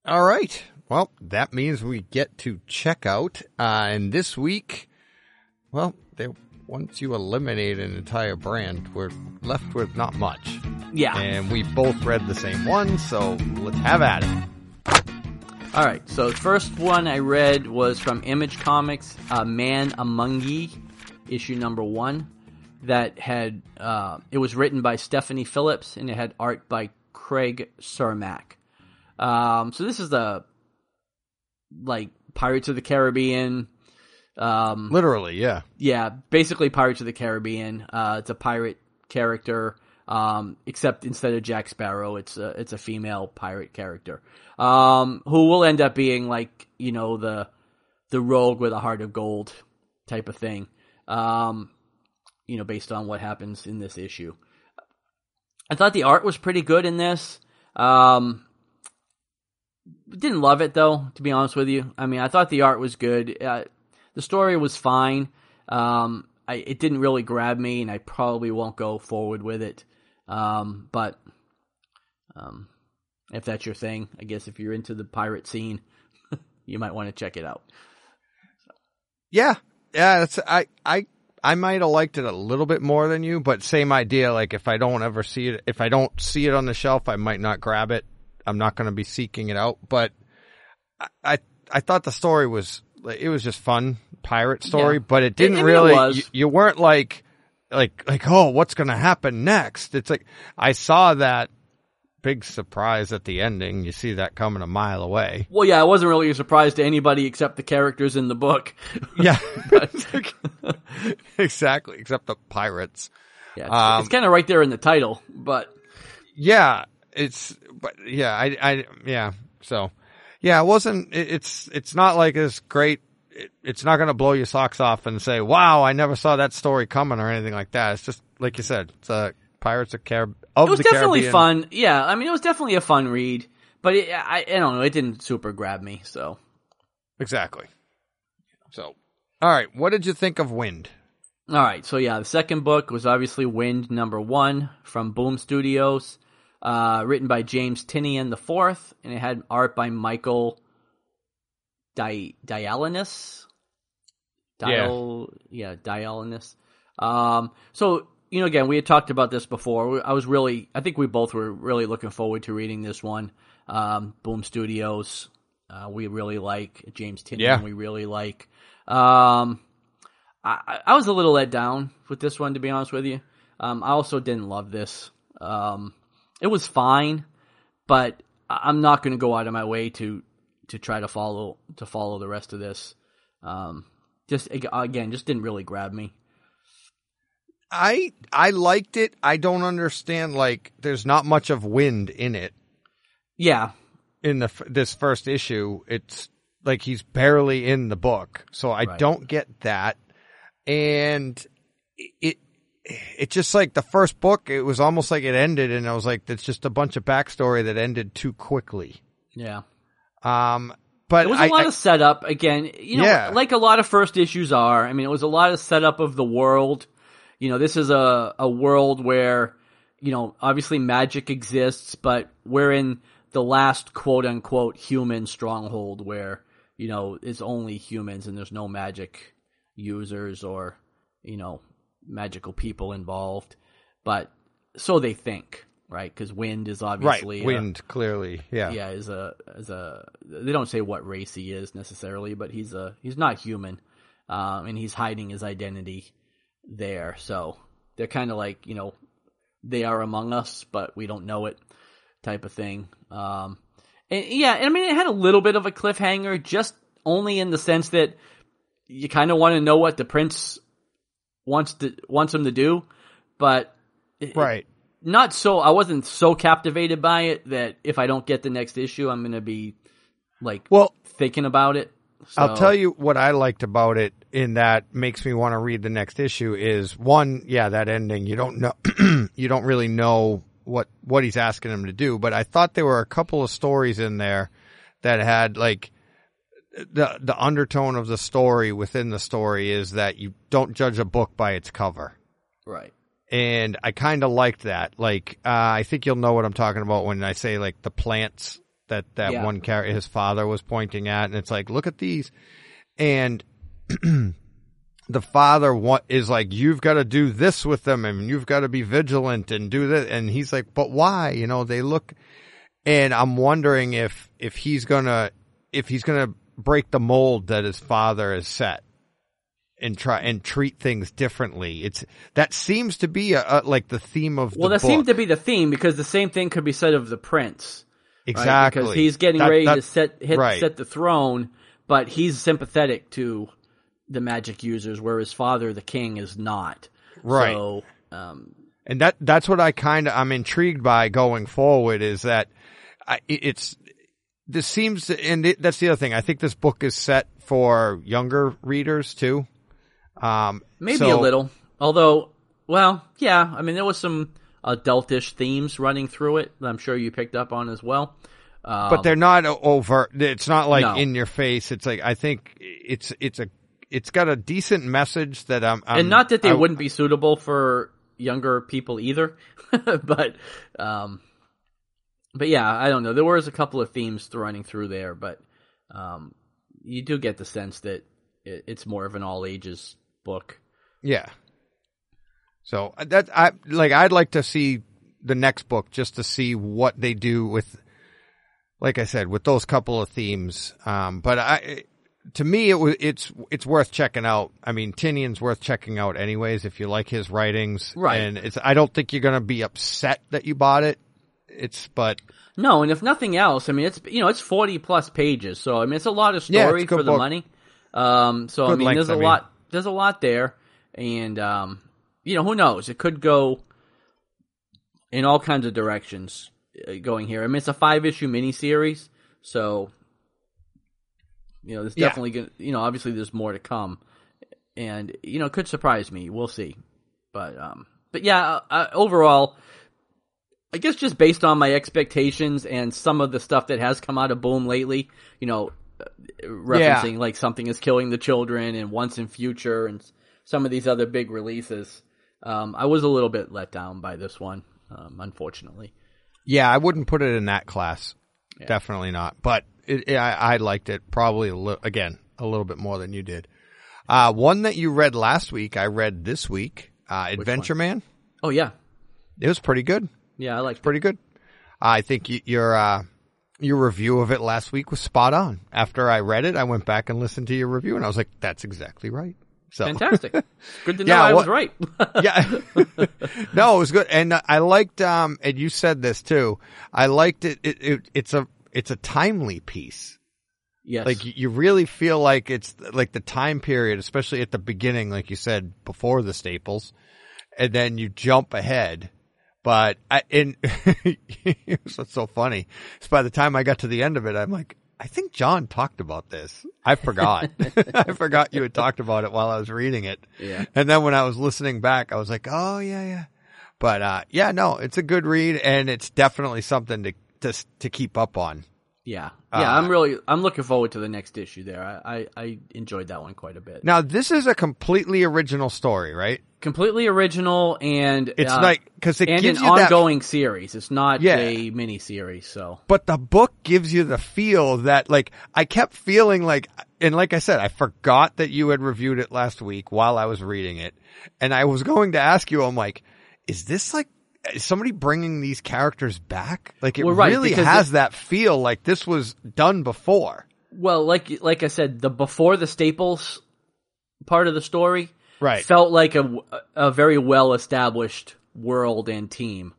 [SPEAKER 3] All right. Well, that means we get to checkout. And this week, well, once you eliminate an entire brand, we're left with not much.
[SPEAKER 1] Yeah.
[SPEAKER 3] And we both read the same one, so let's have at it.
[SPEAKER 1] All right. So the first one I read was from Image Comics, Man Among Ye, issue number 1. That had it was written by Stephanie Phillips and it had art by Craig Cermak. So this is the Pirates of the Caribbean.
[SPEAKER 3] Literally, yeah.
[SPEAKER 1] Yeah, basically Pirates of the Caribbean. It's a pirate character, except instead of Jack Sparrow, it's a female pirate character, who will end up being the rogue with a heart of gold type of thing. Based on what happens in this issue. I thought the art was pretty good in this. Didn't love it though, to be honest with you. I mean, I thought the art was good. The story was fine. It didn't really grab me, and I probably won't go forward with it. But if that's your thing, I guess if you're into the pirate scene, you might want to check it out.
[SPEAKER 3] Yeah. That's I might have liked it a little bit more than you, but same idea. Like if I don't see it on the shelf, I might not grab it. I'm not going to be seeking it out. But I thought the story was just fun pirate story,
[SPEAKER 1] Yeah.
[SPEAKER 3] but it didn't you weren't like, oh, what's going to happen next? It's like, I saw that big surprise at the ending. You see that coming a mile away.
[SPEAKER 1] Well, yeah, it wasn't really a surprise to anybody except the characters in the book.
[SPEAKER 3] Yeah. Exactly. Except the pirates.
[SPEAKER 1] Yeah, it's kind of right there in the title, but
[SPEAKER 3] yeah, So, yeah, it wasn't, it's not like it's great. It's not going to blow your socks off and say, wow, I never saw that story coming or anything like that. It's just, like you said, it's Pirates of the Caribbean.
[SPEAKER 1] It was definitely fun. Yeah, I mean, it was definitely a fun read, but I don't know, it didn't super grab me, so.
[SPEAKER 3] Exactly. So, all right, what did you think of Wind?
[SPEAKER 1] All right, so yeah, the second book was obviously Wind number 1 from Boom Studios, written by James Tynion IV, and it had art by Michael Dialynis. Dialynis. So, again, we had talked about this before. I think we both were really looking forward to reading this one. Boom Studios, we really like. James Tynion, we really like. I was a little let down with this one, to be honest with you. I also didn't love this. It was fine, but I'm not going to go out of my way to try to follow the rest of this. Just didn't really grab me.
[SPEAKER 3] I liked it. I don't understand. There's not much of Wind in it. Yeah. In this first issue, it's like he's barely in the book, so I don't get that. And it just like the first book, it was almost like it ended, and I was like, that's just a bunch of backstory that ended too quickly.
[SPEAKER 1] Yeah.
[SPEAKER 3] But
[SPEAKER 1] it was a lot of setup again, like a lot of first issues are. I mean, it was a lot of setup of the world. This is a world where, obviously magic exists, but we're in the last quote unquote human stronghold where, it's only humans and there's no magic users or, magical people involved. But so they think, right? Because Wind is obviously
[SPEAKER 3] Wind clearly, yeah.
[SPEAKER 1] Yeah, is a they don't say what race he is necessarily, but he's not human, and he's hiding his identity there. So they're kind of like, they are among us, but we don't know it, type of thing. And I mean, it had a little bit of a cliffhanger, just only in the sense that you kind of want to know what the prince wants him to do, but not so. I wasn't so captivated by it that if I don't get the next issue, I'm going to be thinking about it. So.
[SPEAKER 3] I'll tell you what I liked about it, in that makes me want to read the next issue, is one, that ending. You don't know, you don't really know what he's asking him to do, but I thought there were a couple of stories in there that had the undertone of the story within the story is that you don't judge a book by its cover.
[SPEAKER 1] Right.
[SPEAKER 3] And I kind of liked that. I think you'll know what I'm talking about when I say the plants that
[SPEAKER 1] Yeah.
[SPEAKER 3] one character, his father, was pointing at, and it's like, look at these, and the father is like, you've got to do this with them, and you've got to be vigilant and do this, and he's like, but why? You know, they look, and I'm wondering if he's gonna break the mold that his father has set and try and treat things differently. That seems to be like the theme of the book.
[SPEAKER 1] Well, that seemed to be the theme, because the same thing could be said of the prince.
[SPEAKER 3] Exactly.
[SPEAKER 1] Right? Because he's getting ready to set
[SPEAKER 3] right.
[SPEAKER 1] the throne, but he's sympathetic to the magic users, where his father, the king, is not.
[SPEAKER 3] Right.
[SPEAKER 1] So,
[SPEAKER 3] and that's what I'm intrigued by going forward, is that that's the other thing. I think this book is set for younger readers too.
[SPEAKER 1] Maybe a little. Although, well, yeah, I mean, there was some adultish themes running through it that I'm sure you picked up on as well.
[SPEAKER 3] But they're not overt. It's not like
[SPEAKER 1] No.
[SPEAKER 3] in your face. It's like, I think it's got a decent message that
[SPEAKER 1] and not that they wouldn't be suitable for younger people either, but yeah, I don't know. There was a couple of themes running through there, but you do get the sense that it's more of an all ages book.
[SPEAKER 3] Yeah. So I'd like to see the next book, just to see what they do with, like I said, with those couple of themes. But to me, it's worth checking out. I mean, Tynion's worth checking out anyways if you like his writings.
[SPEAKER 1] Right.
[SPEAKER 3] And I don't think you're going to be upset that you bought it.
[SPEAKER 1] No, and if nothing else, I mean, it's 40 plus pages, so I mean, it's a lot of story for the money. So I mean, there's a lot there, and who knows? It could go in all kinds of directions going here. I mean, it's a 5-issue miniseries, so there's definitely gonna, obviously there's more to come, and it could surprise me. We'll see, but yeah, overall, I guess just based on my expectations and some of the stuff that has come out of Boom lately, referencing like Something is Killing the Children and Once and Future and some of these other big releases, I was a little bit let down by this one, unfortunately.
[SPEAKER 3] Yeah, I wouldn't put it in that class.
[SPEAKER 1] Yeah.
[SPEAKER 3] Definitely not. But I liked it probably, a little bit more than you did. One that you read last week, I read this week, Adventure Man.
[SPEAKER 1] Oh, yeah.
[SPEAKER 3] It was pretty good.
[SPEAKER 1] Yeah, I liked it.
[SPEAKER 3] Pretty good. I think your review of it last week was spot on. After I read it, I went back and listened to your review, and I was like, that's exactly right. So
[SPEAKER 1] fantastic. Good to know I was right.
[SPEAKER 3] Yeah. No, it was good. And I liked, and you said this too, I liked it. It's a timely piece.
[SPEAKER 1] Yes.
[SPEAKER 3] Like, you really feel like it's like the time period, especially at the beginning, like you said, before the Staples, and then you jump ahead. But what's so funny is by the time I got to the end of it, I'm like, I think John talked about this. I forgot. I forgot you had talked about it while I was reading it.
[SPEAKER 1] Yeah.
[SPEAKER 3] And then when I was listening back, I was like, oh, yeah. But, no, it's a good read, and it's definitely something to keep up on.
[SPEAKER 1] Yeah. I'm looking forward to the next issue there. I enjoyed that one quite a bit.
[SPEAKER 3] Now, this is a completely original story, right?
[SPEAKER 1] Completely original, and
[SPEAKER 3] it's like, because it gives
[SPEAKER 1] an
[SPEAKER 3] you
[SPEAKER 1] ongoing series. It's not a mini series, so.
[SPEAKER 3] But the book gives you the feel that, like, I kept feeling like, and like I said, I forgot that you had reviewed it last week while I was reading it, and I was going to ask you, I'm like, is this like, is somebody bringing these characters back? Like, it really has that feel like this was done before.
[SPEAKER 1] Well, like I said, the before the Staples part of the story,
[SPEAKER 3] right,
[SPEAKER 1] felt like a very well established world and team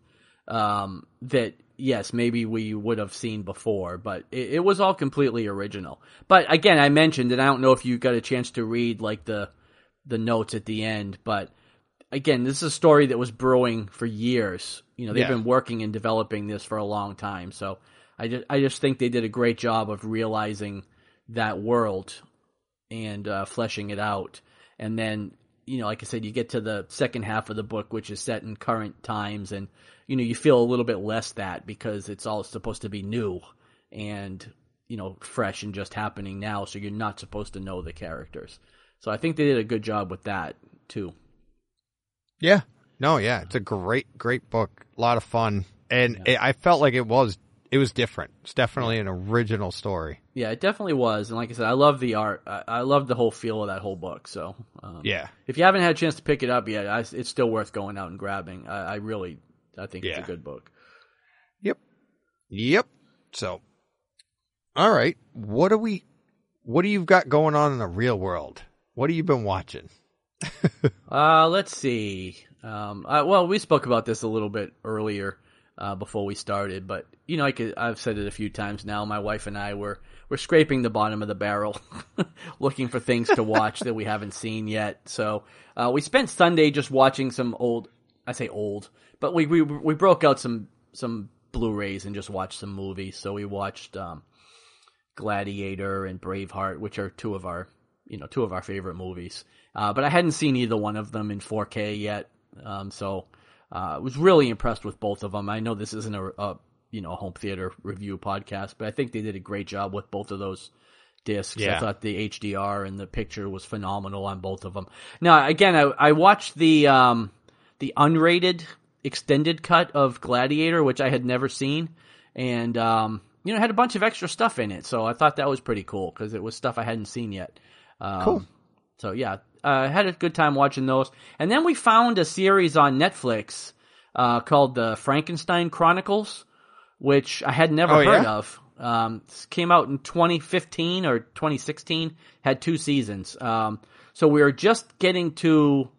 [SPEAKER 1] that yes, maybe we would have seen before, but it was all completely original. But again, I mentioned, and I don't know if you got a chance to read like the notes at the end, but again, this is a story that was brewing for years. They've been working and developing this for a long time. So I just think they did a great job of realizing that world and fleshing it out. And then, like I said, you get to the second half of the book, which is set in current times, and you feel a little bit less that because it's all supposed to be new and fresh and just happening now. So you're not supposed to know the characters. So I think they did a good job with that too. Yeah.
[SPEAKER 3] No, yeah. It's a great book. A lot of fun. And I felt like it was it was different. It's definitely an original story.
[SPEAKER 1] Yeah, it definitely was. And like I said, I love the art. I love the whole feel of that whole book. So,
[SPEAKER 3] Yeah.
[SPEAKER 1] if you haven't had a chance to pick it up yet, it's still worth going out and grabbing. I think it's a good book.
[SPEAKER 3] Yep. So, all right. What do you got going on in the real world? What have you been watching?
[SPEAKER 1] Let's see. Well, we spoke about this a little bit earlier before we started, but I've said it a few times now. My wife and I we're scraping the bottom of the barrel, looking for things to watch that we haven't seen yet. So we spent Sunday just watching some old. I say old, but we broke out some Blu-rays and just watched some movies. So we watched Gladiator and Braveheart, which are two of our favorite movies. But I hadn't seen either one of them in 4K yet. So I was really impressed with both of them. I know this isn't a home theater review podcast, but I think they did a great job with both of those discs.
[SPEAKER 3] Yeah.
[SPEAKER 1] I thought the HDR and the picture was phenomenal on both of them. Now, again, I watched the unrated extended cut of Gladiator, which I had never seen, and it had a bunch of extra stuff in it. So I thought that was pretty cool because it was stuff I hadn't seen yet.
[SPEAKER 3] Cool.
[SPEAKER 1] So yeah, I had a good time watching those. And then we found a series on Netflix called the Frankenstein Chronicles, which I had never heard of. This came out in 2015 or 2016, had 2 seasons. So we were just getting to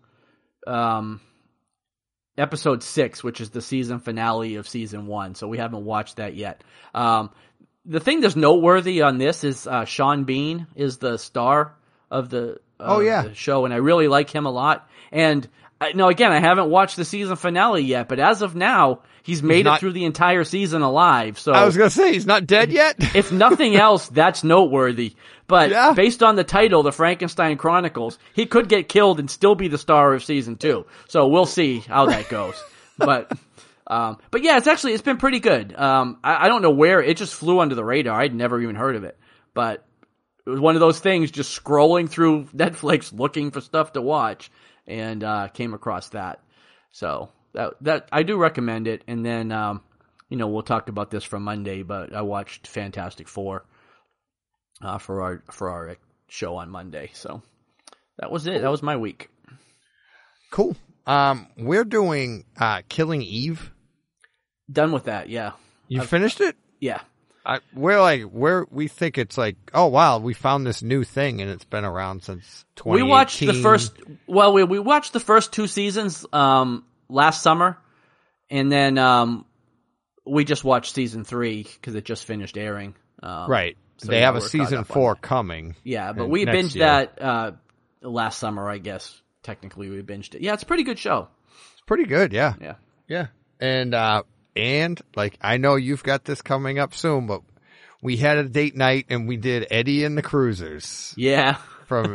[SPEAKER 1] episode 6, which is the season finale of season 1. So we haven't watched that yet. The thing that's noteworthy on this is Sean Bean is the star of the show, and I really like him a lot. And again, I haven't watched the season finale yet, but as of now, he's made it through the entire season alive. So
[SPEAKER 3] I was going to say, he's not dead yet?
[SPEAKER 1] If nothing else, that's noteworthy. But based on the title, The Frankenstein Chronicles, he could get killed and still be the star of season 2. So we'll see how that goes. But yeah, it's been pretty good. I don't know where, it just flew under the radar. I'd never even heard of it. But it was one of those things, just scrolling through Netflix looking for stuff to watch, and came across that. So that I do recommend it. And then we'll talk about this from Monday, but I watched Fantastic Four for our show on Monday. So that was it. That was my week.
[SPEAKER 3] Cool. We're doing Killing Eve.
[SPEAKER 1] Done with that. Yeah.
[SPEAKER 3] You finished it?
[SPEAKER 1] Yeah.
[SPEAKER 3] We think it's like, oh wow, we found this new thing and it's been around since 2018.
[SPEAKER 1] We watched we watched the first 2 seasons last summer, and then we just watched season 3 because it just finished airing.
[SPEAKER 3] Right. So they have a season 4 coming.
[SPEAKER 1] Yeah, but we binged that last summer, I guess. Technically, we binged it. Yeah, it's a pretty good show.
[SPEAKER 3] It's pretty good, yeah.
[SPEAKER 1] Yeah.
[SPEAKER 3] Yeah. And like, I know you've got this coming up soon, but we had a date night and we did Eddie and the Cruisers.
[SPEAKER 1] Yeah.
[SPEAKER 3] From,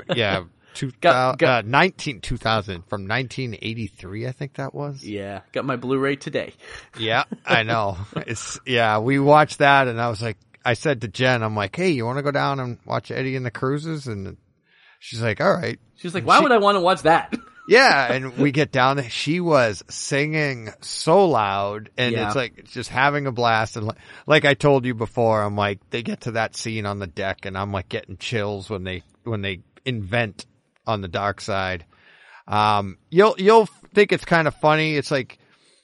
[SPEAKER 3] 1983, I think that was.
[SPEAKER 1] Yeah. Got my Blu-ray today.
[SPEAKER 3] Yeah, I know. We watched that and I said to Jen, I'm like, hey, you want to go down and watch Eddie and the Cruisers? And she's like, all right.
[SPEAKER 1] She's like, why would I want to watch that?
[SPEAKER 3] Yeah, and we get down there. She was singing so loud, and it's just having a blast. And like I told you before, I'm like, they get to that scene on the deck, and I'm like getting chills when they invent on the dark side. You'll think it's kind of funny. It's like,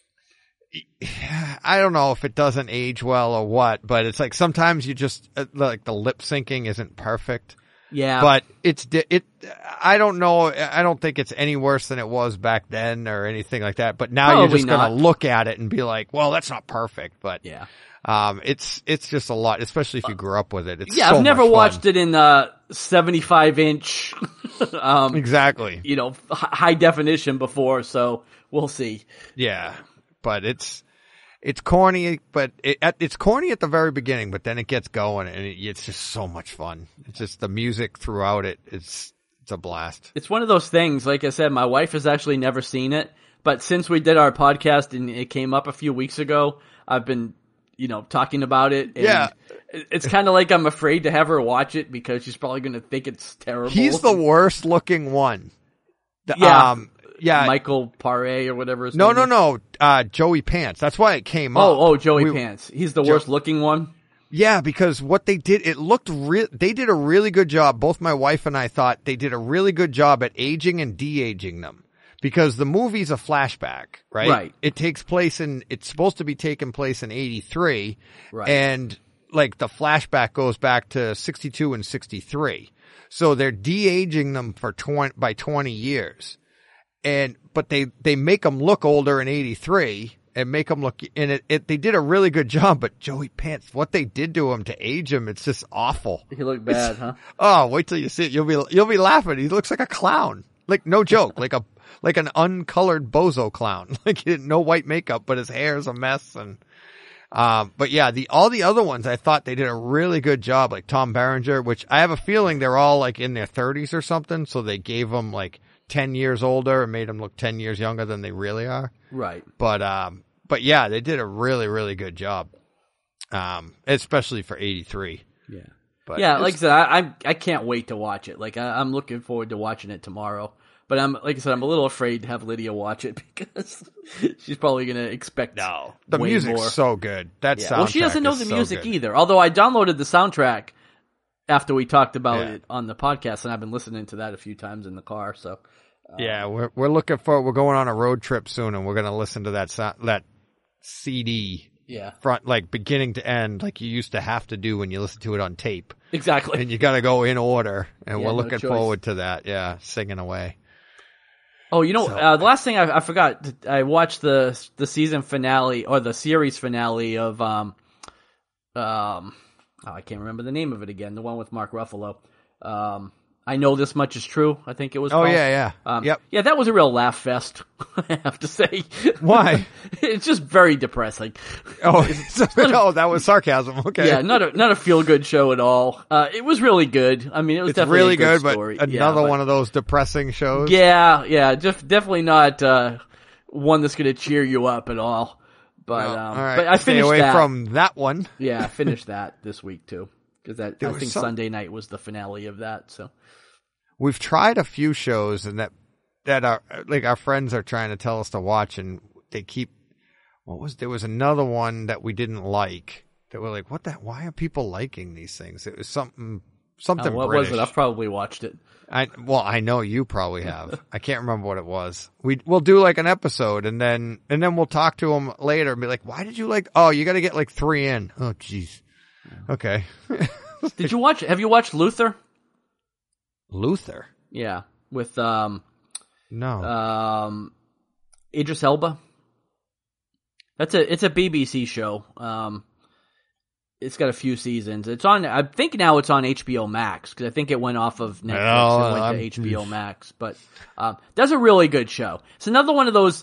[SPEAKER 3] I don't know if it doesn't age well or what, but it's like sometimes you just like the lip syncing isn't perfect.
[SPEAKER 1] Yeah.
[SPEAKER 3] But I don't know. I don't think it's any worse than it was back then or anything like that. But now
[SPEAKER 1] Probably
[SPEAKER 3] you're just going to look at it and be like, well, that's not perfect. But
[SPEAKER 1] yeah,
[SPEAKER 3] it's just a lot, especially if you grew up with it. It's
[SPEAKER 1] I've never watched it in 75-inch,
[SPEAKER 3] exactly.
[SPEAKER 1] High definition before. So we'll see.
[SPEAKER 3] Yeah. But it's corny, but it's corny at the very beginning, but then it gets going and it's just so much fun. It's just the music throughout it. It's a blast.
[SPEAKER 1] It's one of those things, like I said, my wife has actually never seen it, but since we did our podcast and it came up a few weeks ago, I've been, talking about it. And it's kind of like I'm afraid to have her watch it because she's probably going to think it's terrible.
[SPEAKER 3] He's the worst looking one. Yeah.
[SPEAKER 1] Michael Paré or whatever his
[SPEAKER 3] No,
[SPEAKER 1] name is.
[SPEAKER 3] no. Joey Pants. That's why it came up.
[SPEAKER 1] Oh, Joey Pants. He's the worst looking one.
[SPEAKER 3] Yeah, because what they did, they did a really good job. Both my wife and I thought they did a really good job at aging and de-aging them. Because the movie's a flashback, right?
[SPEAKER 1] Right.
[SPEAKER 3] It's supposed to be taking place in 83.
[SPEAKER 1] Right.
[SPEAKER 3] And like the flashback goes back to 62 and 63. So they're de-aging them by 20 years. But they make them look older in 83 and make them look, and they did a really good job, but Joey Pants, what they did to him to age him, it's just awful.
[SPEAKER 1] He looked bad, huh?
[SPEAKER 3] Oh, wait till you see it. You'll be laughing. He looks like a clown. Like, no joke. like an uncolored bozo clown. Like, he didn't no white makeup, but his hair is a mess. And, but yeah, all the other ones, I thought they did a really good job. Like Tom Berenger, which I have a feeling they're all like in their 30s or something. So they gave them like 10 years older and made them look 10 years younger than they really are.
[SPEAKER 1] Right.
[SPEAKER 3] But yeah, they did a really, really good job. Especially for 83.
[SPEAKER 1] Yeah.
[SPEAKER 3] But
[SPEAKER 1] yeah, like I said, I can't wait to watch it. Like I'm looking forward to watching it tomorrow. But I'm a little afraid to have Lydia watch it because she's probably going to expect
[SPEAKER 3] the
[SPEAKER 1] way
[SPEAKER 3] music's
[SPEAKER 1] more.
[SPEAKER 3] so good. That soundtrack.
[SPEAKER 1] Well, she doesn't know
[SPEAKER 3] is
[SPEAKER 1] the
[SPEAKER 3] so
[SPEAKER 1] music
[SPEAKER 3] good.
[SPEAKER 1] either. Although I downloaded the soundtrack after we talked about it on the podcast, and I've been listening to that a few times in the car. So
[SPEAKER 3] yeah, we're looking for. We're going on a road trip soon, and we're going to listen to that CD.
[SPEAKER 1] Yeah.
[SPEAKER 3] Front, like beginning to end, like you used to have to do when you listen to it on tape.
[SPEAKER 1] Exactly.
[SPEAKER 3] And you got to go in order, and we're looking
[SPEAKER 1] choice.
[SPEAKER 3] forward to that. Yeah, singing away.
[SPEAKER 1] Oh, the last thing I forgot, I watched the season finale or the series finale of I can't remember the name of it again. The one with Mark Ruffalo. I Know This Much Is True, I think it was called.
[SPEAKER 3] Yeah. Yep.
[SPEAKER 1] Yeah, that was a real laugh fest, I have to say.
[SPEAKER 3] Why?
[SPEAKER 1] It's just very depressing.
[SPEAKER 3] Oh, that was sarcasm. Okay.
[SPEAKER 1] Yeah, not a feel good show at all. It was really good. I mean, it was definitely
[SPEAKER 3] really
[SPEAKER 1] a good
[SPEAKER 3] good,
[SPEAKER 1] story.
[SPEAKER 3] but another one of those depressing shows.
[SPEAKER 1] Yeah, just definitely not one that's going to cheer you up at all. But
[SPEAKER 3] all right.
[SPEAKER 1] but I
[SPEAKER 3] Stay
[SPEAKER 1] finished
[SPEAKER 3] away
[SPEAKER 1] that.
[SPEAKER 3] from that one.
[SPEAKER 1] Yeah, I finished that this week too, because I think
[SPEAKER 3] some-
[SPEAKER 1] Sunday night was the finale of that. So
[SPEAKER 3] We've tried a few shows, and that are like our friends are trying to tell us to watch, and they keep. There was another one that we didn't like. That we're like, why are people liking these things? It was something
[SPEAKER 1] what
[SPEAKER 3] British.
[SPEAKER 1] was it? I've probably watched it.
[SPEAKER 3] I know you probably have. I can't remember what it was. We'll do like an episode, and then we'll talk to them later and be like, why did you like? Oh, you got to get like 3 in. Oh, jeez. Okay.
[SPEAKER 1] Have you watched Luther?
[SPEAKER 3] Luther?
[SPEAKER 1] Yeah, with
[SPEAKER 3] No.
[SPEAKER 1] Idris Elba. It's a BBC show. It's got a few seasons. It's on. I think now it's on HBO Max because I think it went off of Netflix and went to HBO Max. But that's a really good show. It's another one of those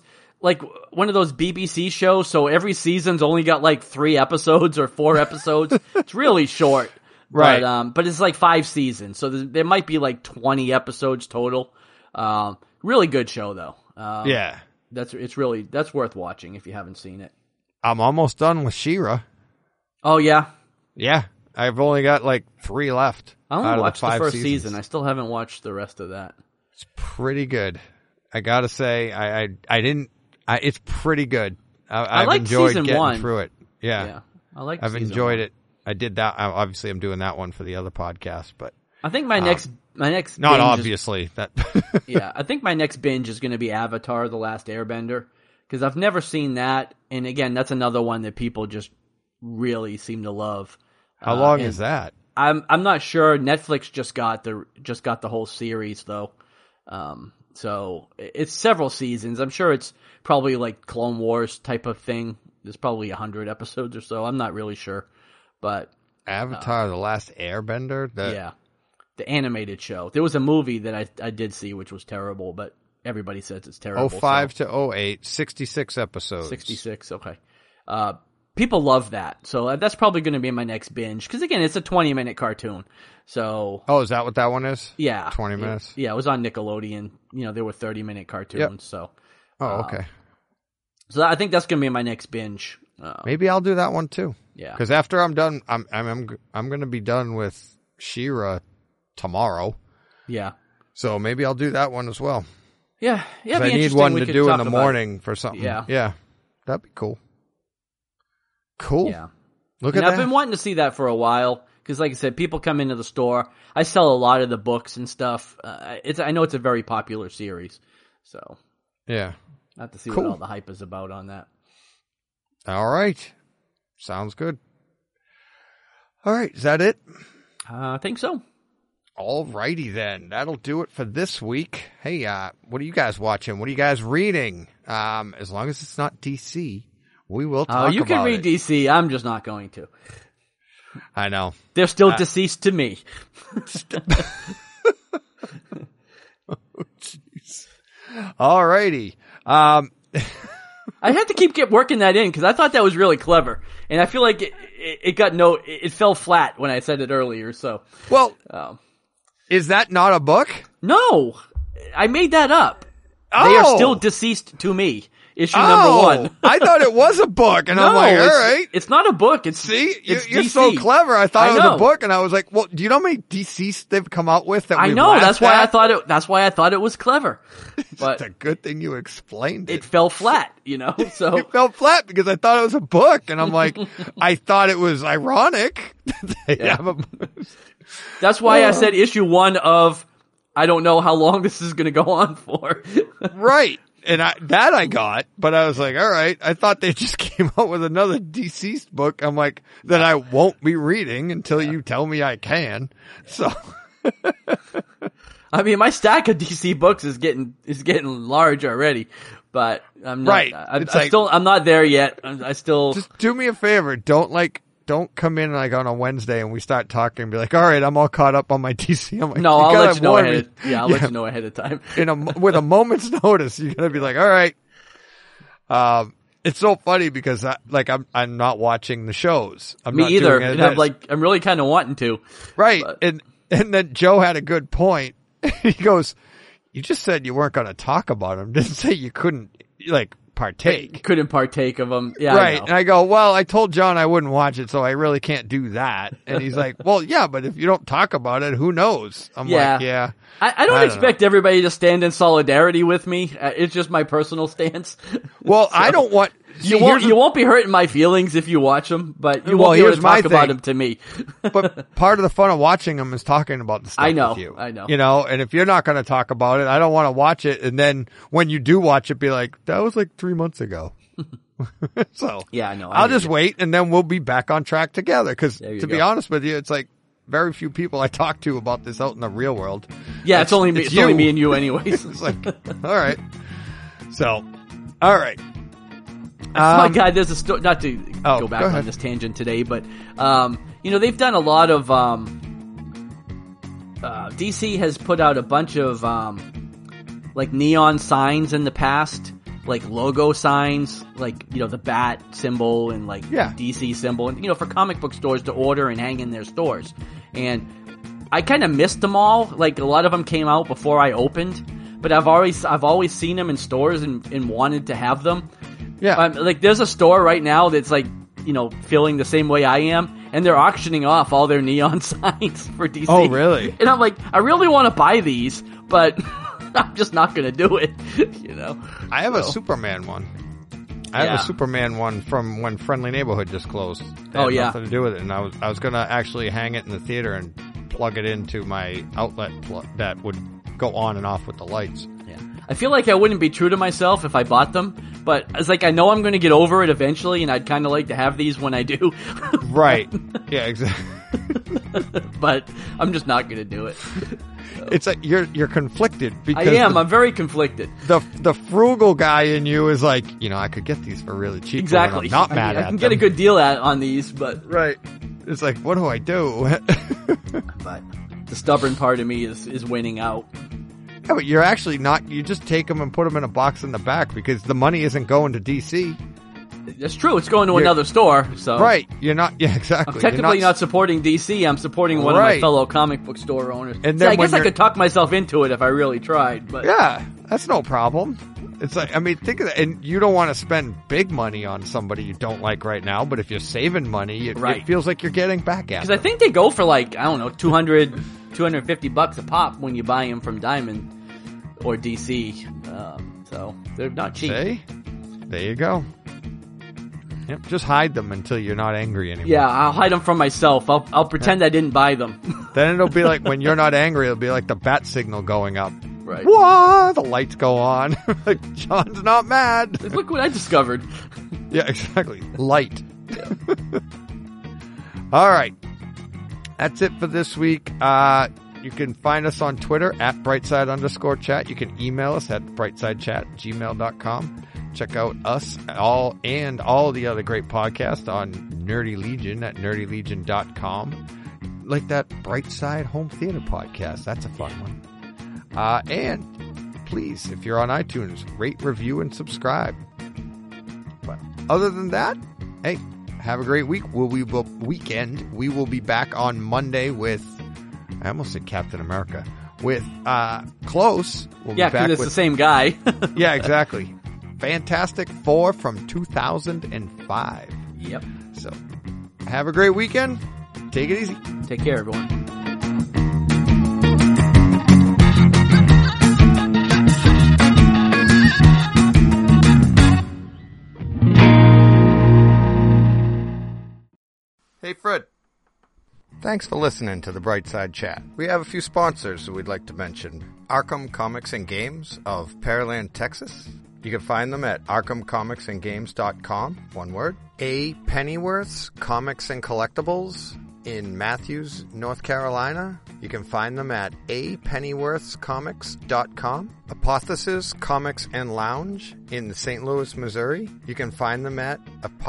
[SPEAKER 1] BBC shows. So every season's only got like 3 episodes or 4 episodes. It's really short.
[SPEAKER 3] Right.
[SPEAKER 1] But it's like 5 seasons, so there might be like 20 episodes total. Really good show though.
[SPEAKER 3] Yeah.
[SPEAKER 1] That's worth watching if you haven't seen it.
[SPEAKER 3] I'm almost done with She-Ra.
[SPEAKER 1] Oh yeah.
[SPEAKER 3] Yeah. I've only got like 3 left.
[SPEAKER 1] I only watched the
[SPEAKER 3] 5
[SPEAKER 1] first
[SPEAKER 3] seasons.
[SPEAKER 1] season. I still haven't watched the rest of that.
[SPEAKER 3] It's pretty good. I gotta say, it's pretty good. I've
[SPEAKER 1] like
[SPEAKER 3] enjoyed
[SPEAKER 1] season
[SPEAKER 3] getting
[SPEAKER 1] 1.
[SPEAKER 3] through it. Yeah.
[SPEAKER 1] I've
[SPEAKER 3] enjoyed it. I did that. Obviously, I'm doing that one for the other podcast, but
[SPEAKER 1] I think my next
[SPEAKER 3] not
[SPEAKER 1] binge
[SPEAKER 3] obviously that.
[SPEAKER 1] Yeah, I think my next binge is going to be Avatar: The Last Airbender because I've never seen that, and again, that's another one that people just really seem to love.
[SPEAKER 3] How long is that?
[SPEAKER 1] I'm not sure. Netflix just got the whole series though, so it's several seasons. I'm sure it's probably like Clone Wars type of thing. There's probably 100 episodes or so. I'm not really sure. But
[SPEAKER 3] Avatar: The Last Airbender?
[SPEAKER 1] The animated show. There was a movie that I did see which was terrible, but everybody says it's terrible.
[SPEAKER 3] 05 to 08, 66 episodes.
[SPEAKER 1] 66, okay. People love that, so that's probably going to be my next binge, because again, it's a 20-minute cartoon. So.
[SPEAKER 3] Oh, is that what that one is?
[SPEAKER 1] Yeah.
[SPEAKER 3] 20 minutes?
[SPEAKER 1] It was on Nickelodeon. There were 30-minute cartoons,
[SPEAKER 3] yep.
[SPEAKER 1] So.
[SPEAKER 3] Oh, okay.
[SPEAKER 1] So I think that's going to be my next binge.
[SPEAKER 3] Maybe I'll do that one too.
[SPEAKER 1] Yeah.
[SPEAKER 3] Because after I'm done, I'm going to be done with She-Ra tomorrow.
[SPEAKER 1] Yeah.
[SPEAKER 3] So maybe I'll do that one as well.
[SPEAKER 1] Yeah, yeah.
[SPEAKER 3] I need one to do in the morning for something.
[SPEAKER 1] Yeah,
[SPEAKER 3] that'd be cool. Cool.
[SPEAKER 1] Yeah.
[SPEAKER 3] Look
[SPEAKER 1] and
[SPEAKER 3] at
[SPEAKER 1] I've
[SPEAKER 3] that.
[SPEAKER 1] been wanting to see that for a while because, like I said, people come into the store. I sell a lot of the books and stuff. I know it's a very popular series, so
[SPEAKER 3] Yeah.
[SPEAKER 1] I have to see
[SPEAKER 3] Cool.
[SPEAKER 1] what all the hype is about on that.
[SPEAKER 3] All right. Sounds good. All right. Is that it?
[SPEAKER 1] I think so.
[SPEAKER 3] All righty then. That'll do it for this week. Hey, what are you guys watching? What are you guys reading? As long as it's not DC, we will talk about it.
[SPEAKER 1] You can read DC. I'm just not going to.
[SPEAKER 3] I know.
[SPEAKER 1] They're still deceased to me.
[SPEAKER 3] Jeez. All righty.
[SPEAKER 1] I had to keep working that in because I thought that was really clever, and I feel like it fell flat when I said it earlier. So,
[SPEAKER 3] Well, is that not a book?
[SPEAKER 1] no, I made that up.
[SPEAKER 3] Oh.
[SPEAKER 1] They are still deceased to me. Issue number 1.
[SPEAKER 3] I thought it was a book, and I'm
[SPEAKER 1] No,
[SPEAKER 3] like, all
[SPEAKER 1] it's,
[SPEAKER 3] right.
[SPEAKER 1] it's not a book. It's
[SPEAKER 3] See,
[SPEAKER 1] it's
[SPEAKER 3] you're
[SPEAKER 1] DC.
[SPEAKER 3] so clever. I thought
[SPEAKER 1] I
[SPEAKER 3] it was
[SPEAKER 1] know.
[SPEAKER 3] a book, and I was like, well, do you know how many DCs they've come out with that
[SPEAKER 1] I
[SPEAKER 3] we've
[SPEAKER 1] know.
[SPEAKER 3] laughed
[SPEAKER 1] That's why
[SPEAKER 3] at?
[SPEAKER 1] That's why I thought it was clever. But
[SPEAKER 3] It's a good thing you explained
[SPEAKER 1] it
[SPEAKER 3] it.
[SPEAKER 1] fell flat, you know. So
[SPEAKER 3] It fell flat because I thought it was a book, and I'm like, I thought it was ironic. They have a-
[SPEAKER 1] that's why I said issue 1 of. I don't know how long this is going to go on for.
[SPEAKER 3] Right. And I got, but I was like, all right. I thought they just came out with another deceased book. I'm like, that I won't be reading until you tell me I can. So,
[SPEAKER 1] I mean, my stack of DC books is getting large already, but I'm not.
[SPEAKER 3] Right.
[SPEAKER 1] I'm not there yet. I still.
[SPEAKER 3] just do me a favor. Don't come in like on a Wednesday and we start talking and be like, all right, I'm all caught up on my DC. I'm like,
[SPEAKER 1] No,
[SPEAKER 3] you
[SPEAKER 1] I'll
[SPEAKER 3] gotta
[SPEAKER 1] let you know
[SPEAKER 3] warn
[SPEAKER 1] ahead.
[SPEAKER 3] me.
[SPEAKER 1] I'll let you know ahead of time.
[SPEAKER 3] With a moment's notice, you're gonna be like, all right. It's so funny because I'm not watching the shows. I'm
[SPEAKER 1] Me
[SPEAKER 3] not
[SPEAKER 1] either.
[SPEAKER 3] doing
[SPEAKER 1] And I'm really kind of wanting to.
[SPEAKER 3] right.
[SPEAKER 1] But-
[SPEAKER 3] And then Joe had a good point. He goes, you just said you weren't going to talk about him. Didn't say you couldn't partake.
[SPEAKER 1] Couldn't partake of them. Yeah,
[SPEAKER 3] Right.
[SPEAKER 1] I know.
[SPEAKER 3] And I go, well, I told John I wouldn't watch it, so I really can't do that. And he's like, well, yeah, but if you don't talk about it, who knows? I'm like, yeah.
[SPEAKER 1] I don't expect everybody to stand in solidarity with me. It's just my personal stance.
[SPEAKER 3] Well, I don't want...
[SPEAKER 1] You won't be hurting my feelings if you watch them, but you
[SPEAKER 3] Well,
[SPEAKER 1] won't be able to
[SPEAKER 3] here's my
[SPEAKER 1] talk about
[SPEAKER 3] thing.
[SPEAKER 1] them to me.
[SPEAKER 3] But part of the fun of watching them is talking about the stuff
[SPEAKER 1] I know,
[SPEAKER 3] with you.
[SPEAKER 1] I know.
[SPEAKER 3] You know, and if you're not going to talk about it, I don't want to watch it. And then when you do watch it, be like, that was like 3 months ago. So
[SPEAKER 1] Yeah, I know.
[SPEAKER 3] I'll just wait and then we'll be back on track together. Cause
[SPEAKER 1] There you
[SPEAKER 3] to be
[SPEAKER 1] go.
[SPEAKER 3] honest with you, it's like very few people I talk to about this out in the real world.
[SPEAKER 1] Yeah, it's only me.
[SPEAKER 3] it's
[SPEAKER 1] It's only
[SPEAKER 3] you.
[SPEAKER 1] me and you, anyways.
[SPEAKER 3] It's like, all right. So, all right.
[SPEAKER 1] My God, there's a story. Not to
[SPEAKER 3] Oh,
[SPEAKER 1] go back
[SPEAKER 3] go ahead.
[SPEAKER 1] on this tangent today, but they've done a lot of. DC has put out a bunch of like neon signs in the past, like logo signs, like the bat symbol and like
[SPEAKER 3] Yeah.
[SPEAKER 1] DC symbol, and for comic book stores to order and hang in their stores. And I kind of missed them all. Like a lot of them came out before I opened, but I've always seen them in stores and wanted to have them.
[SPEAKER 3] Yeah.
[SPEAKER 1] Like there's a store right now that's like, feeling the same way I am, and they're auctioning off all their neon signs for DC.
[SPEAKER 3] Oh, really?
[SPEAKER 1] And I'm like, I really want to buy these, but I'm just not going to do it,
[SPEAKER 3] I have a Superman one. I have
[SPEAKER 1] Yeah.
[SPEAKER 3] a Superman one from when Friendly Neighborhood just closed. It
[SPEAKER 1] Oh,
[SPEAKER 3] had
[SPEAKER 1] yeah.
[SPEAKER 3] nothing to do with it, and I was gonna actually hang it in the theater and plug it into my outlet that would go on and off with the lights.
[SPEAKER 1] Yeah. I feel like I wouldn't be true to myself if I bought them, but it's like I know I'm going to get over it eventually, and I'd kind of like to have these when I do.
[SPEAKER 3] Right. Yeah, exactly.
[SPEAKER 1] But I'm just not going to do it.
[SPEAKER 3] It's like you're conflicted
[SPEAKER 1] I
[SPEAKER 3] because
[SPEAKER 1] am. I'm very conflicted.
[SPEAKER 3] the frugal guy in you is like, I could get these for really cheap.
[SPEAKER 1] Exactly.
[SPEAKER 3] I'm not mad
[SPEAKER 1] I
[SPEAKER 3] at
[SPEAKER 1] can
[SPEAKER 3] them.
[SPEAKER 1] get a good deal on these, but
[SPEAKER 3] Right. It's like, what do I do?
[SPEAKER 1] but the stubborn part of me is winning out.
[SPEAKER 3] Yeah, but you're actually not. You just take them and put them in a box in the back because the money isn't going to DC.
[SPEAKER 1] That's true. It's going to
[SPEAKER 3] You're-
[SPEAKER 1] another store, so
[SPEAKER 3] Right. You're not. Yeah, exactly.
[SPEAKER 1] I'm
[SPEAKER 3] You're
[SPEAKER 1] technically not supporting DC. I'm supporting one of my
[SPEAKER 3] Right.
[SPEAKER 1] fellow comic book store owners.
[SPEAKER 3] And
[SPEAKER 1] See,
[SPEAKER 3] then
[SPEAKER 1] I guess
[SPEAKER 3] when
[SPEAKER 1] I could talk myself into it if I really tried, but
[SPEAKER 3] Yeah, that's no problem. It's like, think of that. And you don't want to spend big money on somebody you don't like right now, but if you're saving money, it
[SPEAKER 1] Right.
[SPEAKER 3] feels like you're getting back at
[SPEAKER 1] because
[SPEAKER 3] them.
[SPEAKER 1] I think they go for like, I don't know, $200, $250 a pop when you buy them from Diamond. or DC. So they're not cheap.
[SPEAKER 3] See? There you go. Yep, just hide them until you're not angry anymore.
[SPEAKER 1] Yeah, I'll hide them from myself. I'll pretend I didn't buy them.
[SPEAKER 3] Then it'll be like when you're not angry, it'll be like the bat signal going up.
[SPEAKER 1] Right.
[SPEAKER 3] Whoa! The lights go on. Like, John's not mad.
[SPEAKER 1] Look what I discovered.
[SPEAKER 3] Yeah, exactly. Light. All right. That's it for this week. You can find us on Twitter at brightside_chat. You can email us at brightsidechat@gmail.com. Check out us all the other great podcasts on Nerdy Legion at nerdylegion.com. Like that Brightside Home Theater podcast. That's a fun one. And please, if you're on iTunes, rate, review, and subscribe. But other than that, hey, have a great week. Weekend. We will be back on Monday with, I almost said Captain America, with Close. We'll be
[SPEAKER 1] Yeah,
[SPEAKER 3] back
[SPEAKER 1] because it's
[SPEAKER 3] with
[SPEAKER 1] the same guy.
[SPEAKER 3] Yeah, exactly. Fantastic Four from 2005.
[SPEAKER 1] Yep.
[SPEAKER 3] So, have a great weekend. Take it easy.
[SPEAKER 1] Take care, everyone.
[SPEAKER 3] Hey, Fred. Thanks for listening to the Brightside Chat. We have a few sponsors who we'd like to mention. Arkham Comics and Games of Pearland, Texas. You can find them at arkhamcomicsandgames.com, one word. A. Pennyworth's Comics and Collectibles in Matthews, North Carolina. You can find them at apennyworthscomics.com. Apothesis Comics and Lounge in St. Louis, Missouri. You can find them at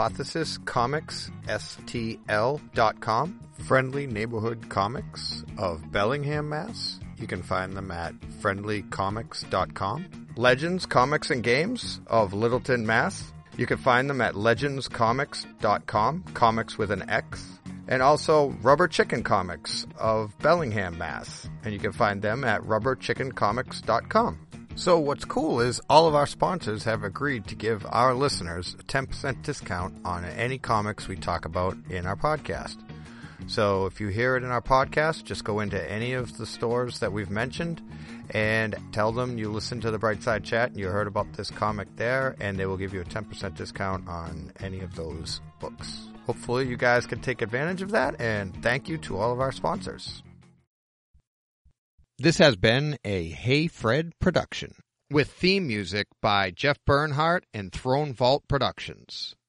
[SPEAKER 3] apothesiscomicsstl.com. Friendly Neighborhood Comics of Bellingham, Mass. You can find them at friendlycomics.com. Legends Comics and Games of Littleton, Mass. You can find them at legendscomics.com, comics with an X. And also Rubber Chicken Comics of Bellingham, Mass. And you can find them at rubberchickencomics.com. So what's cool is all of our sponsors have agreed to give our listeners a 10% discount on any comics we talk about in our podcast. So if you hear it in our podcast, just go into any of the stores that we've mentioned and tell them you listened to the Brightside Chat and you heard about this comic there, and they will give you a 10% discount on any of those books. Hopefully you guys can take advantage of that, and thank you to all of our sponsors. This has been a Hey Fred production with theme music by Jeff Bernhardt and Throne Vault Productions.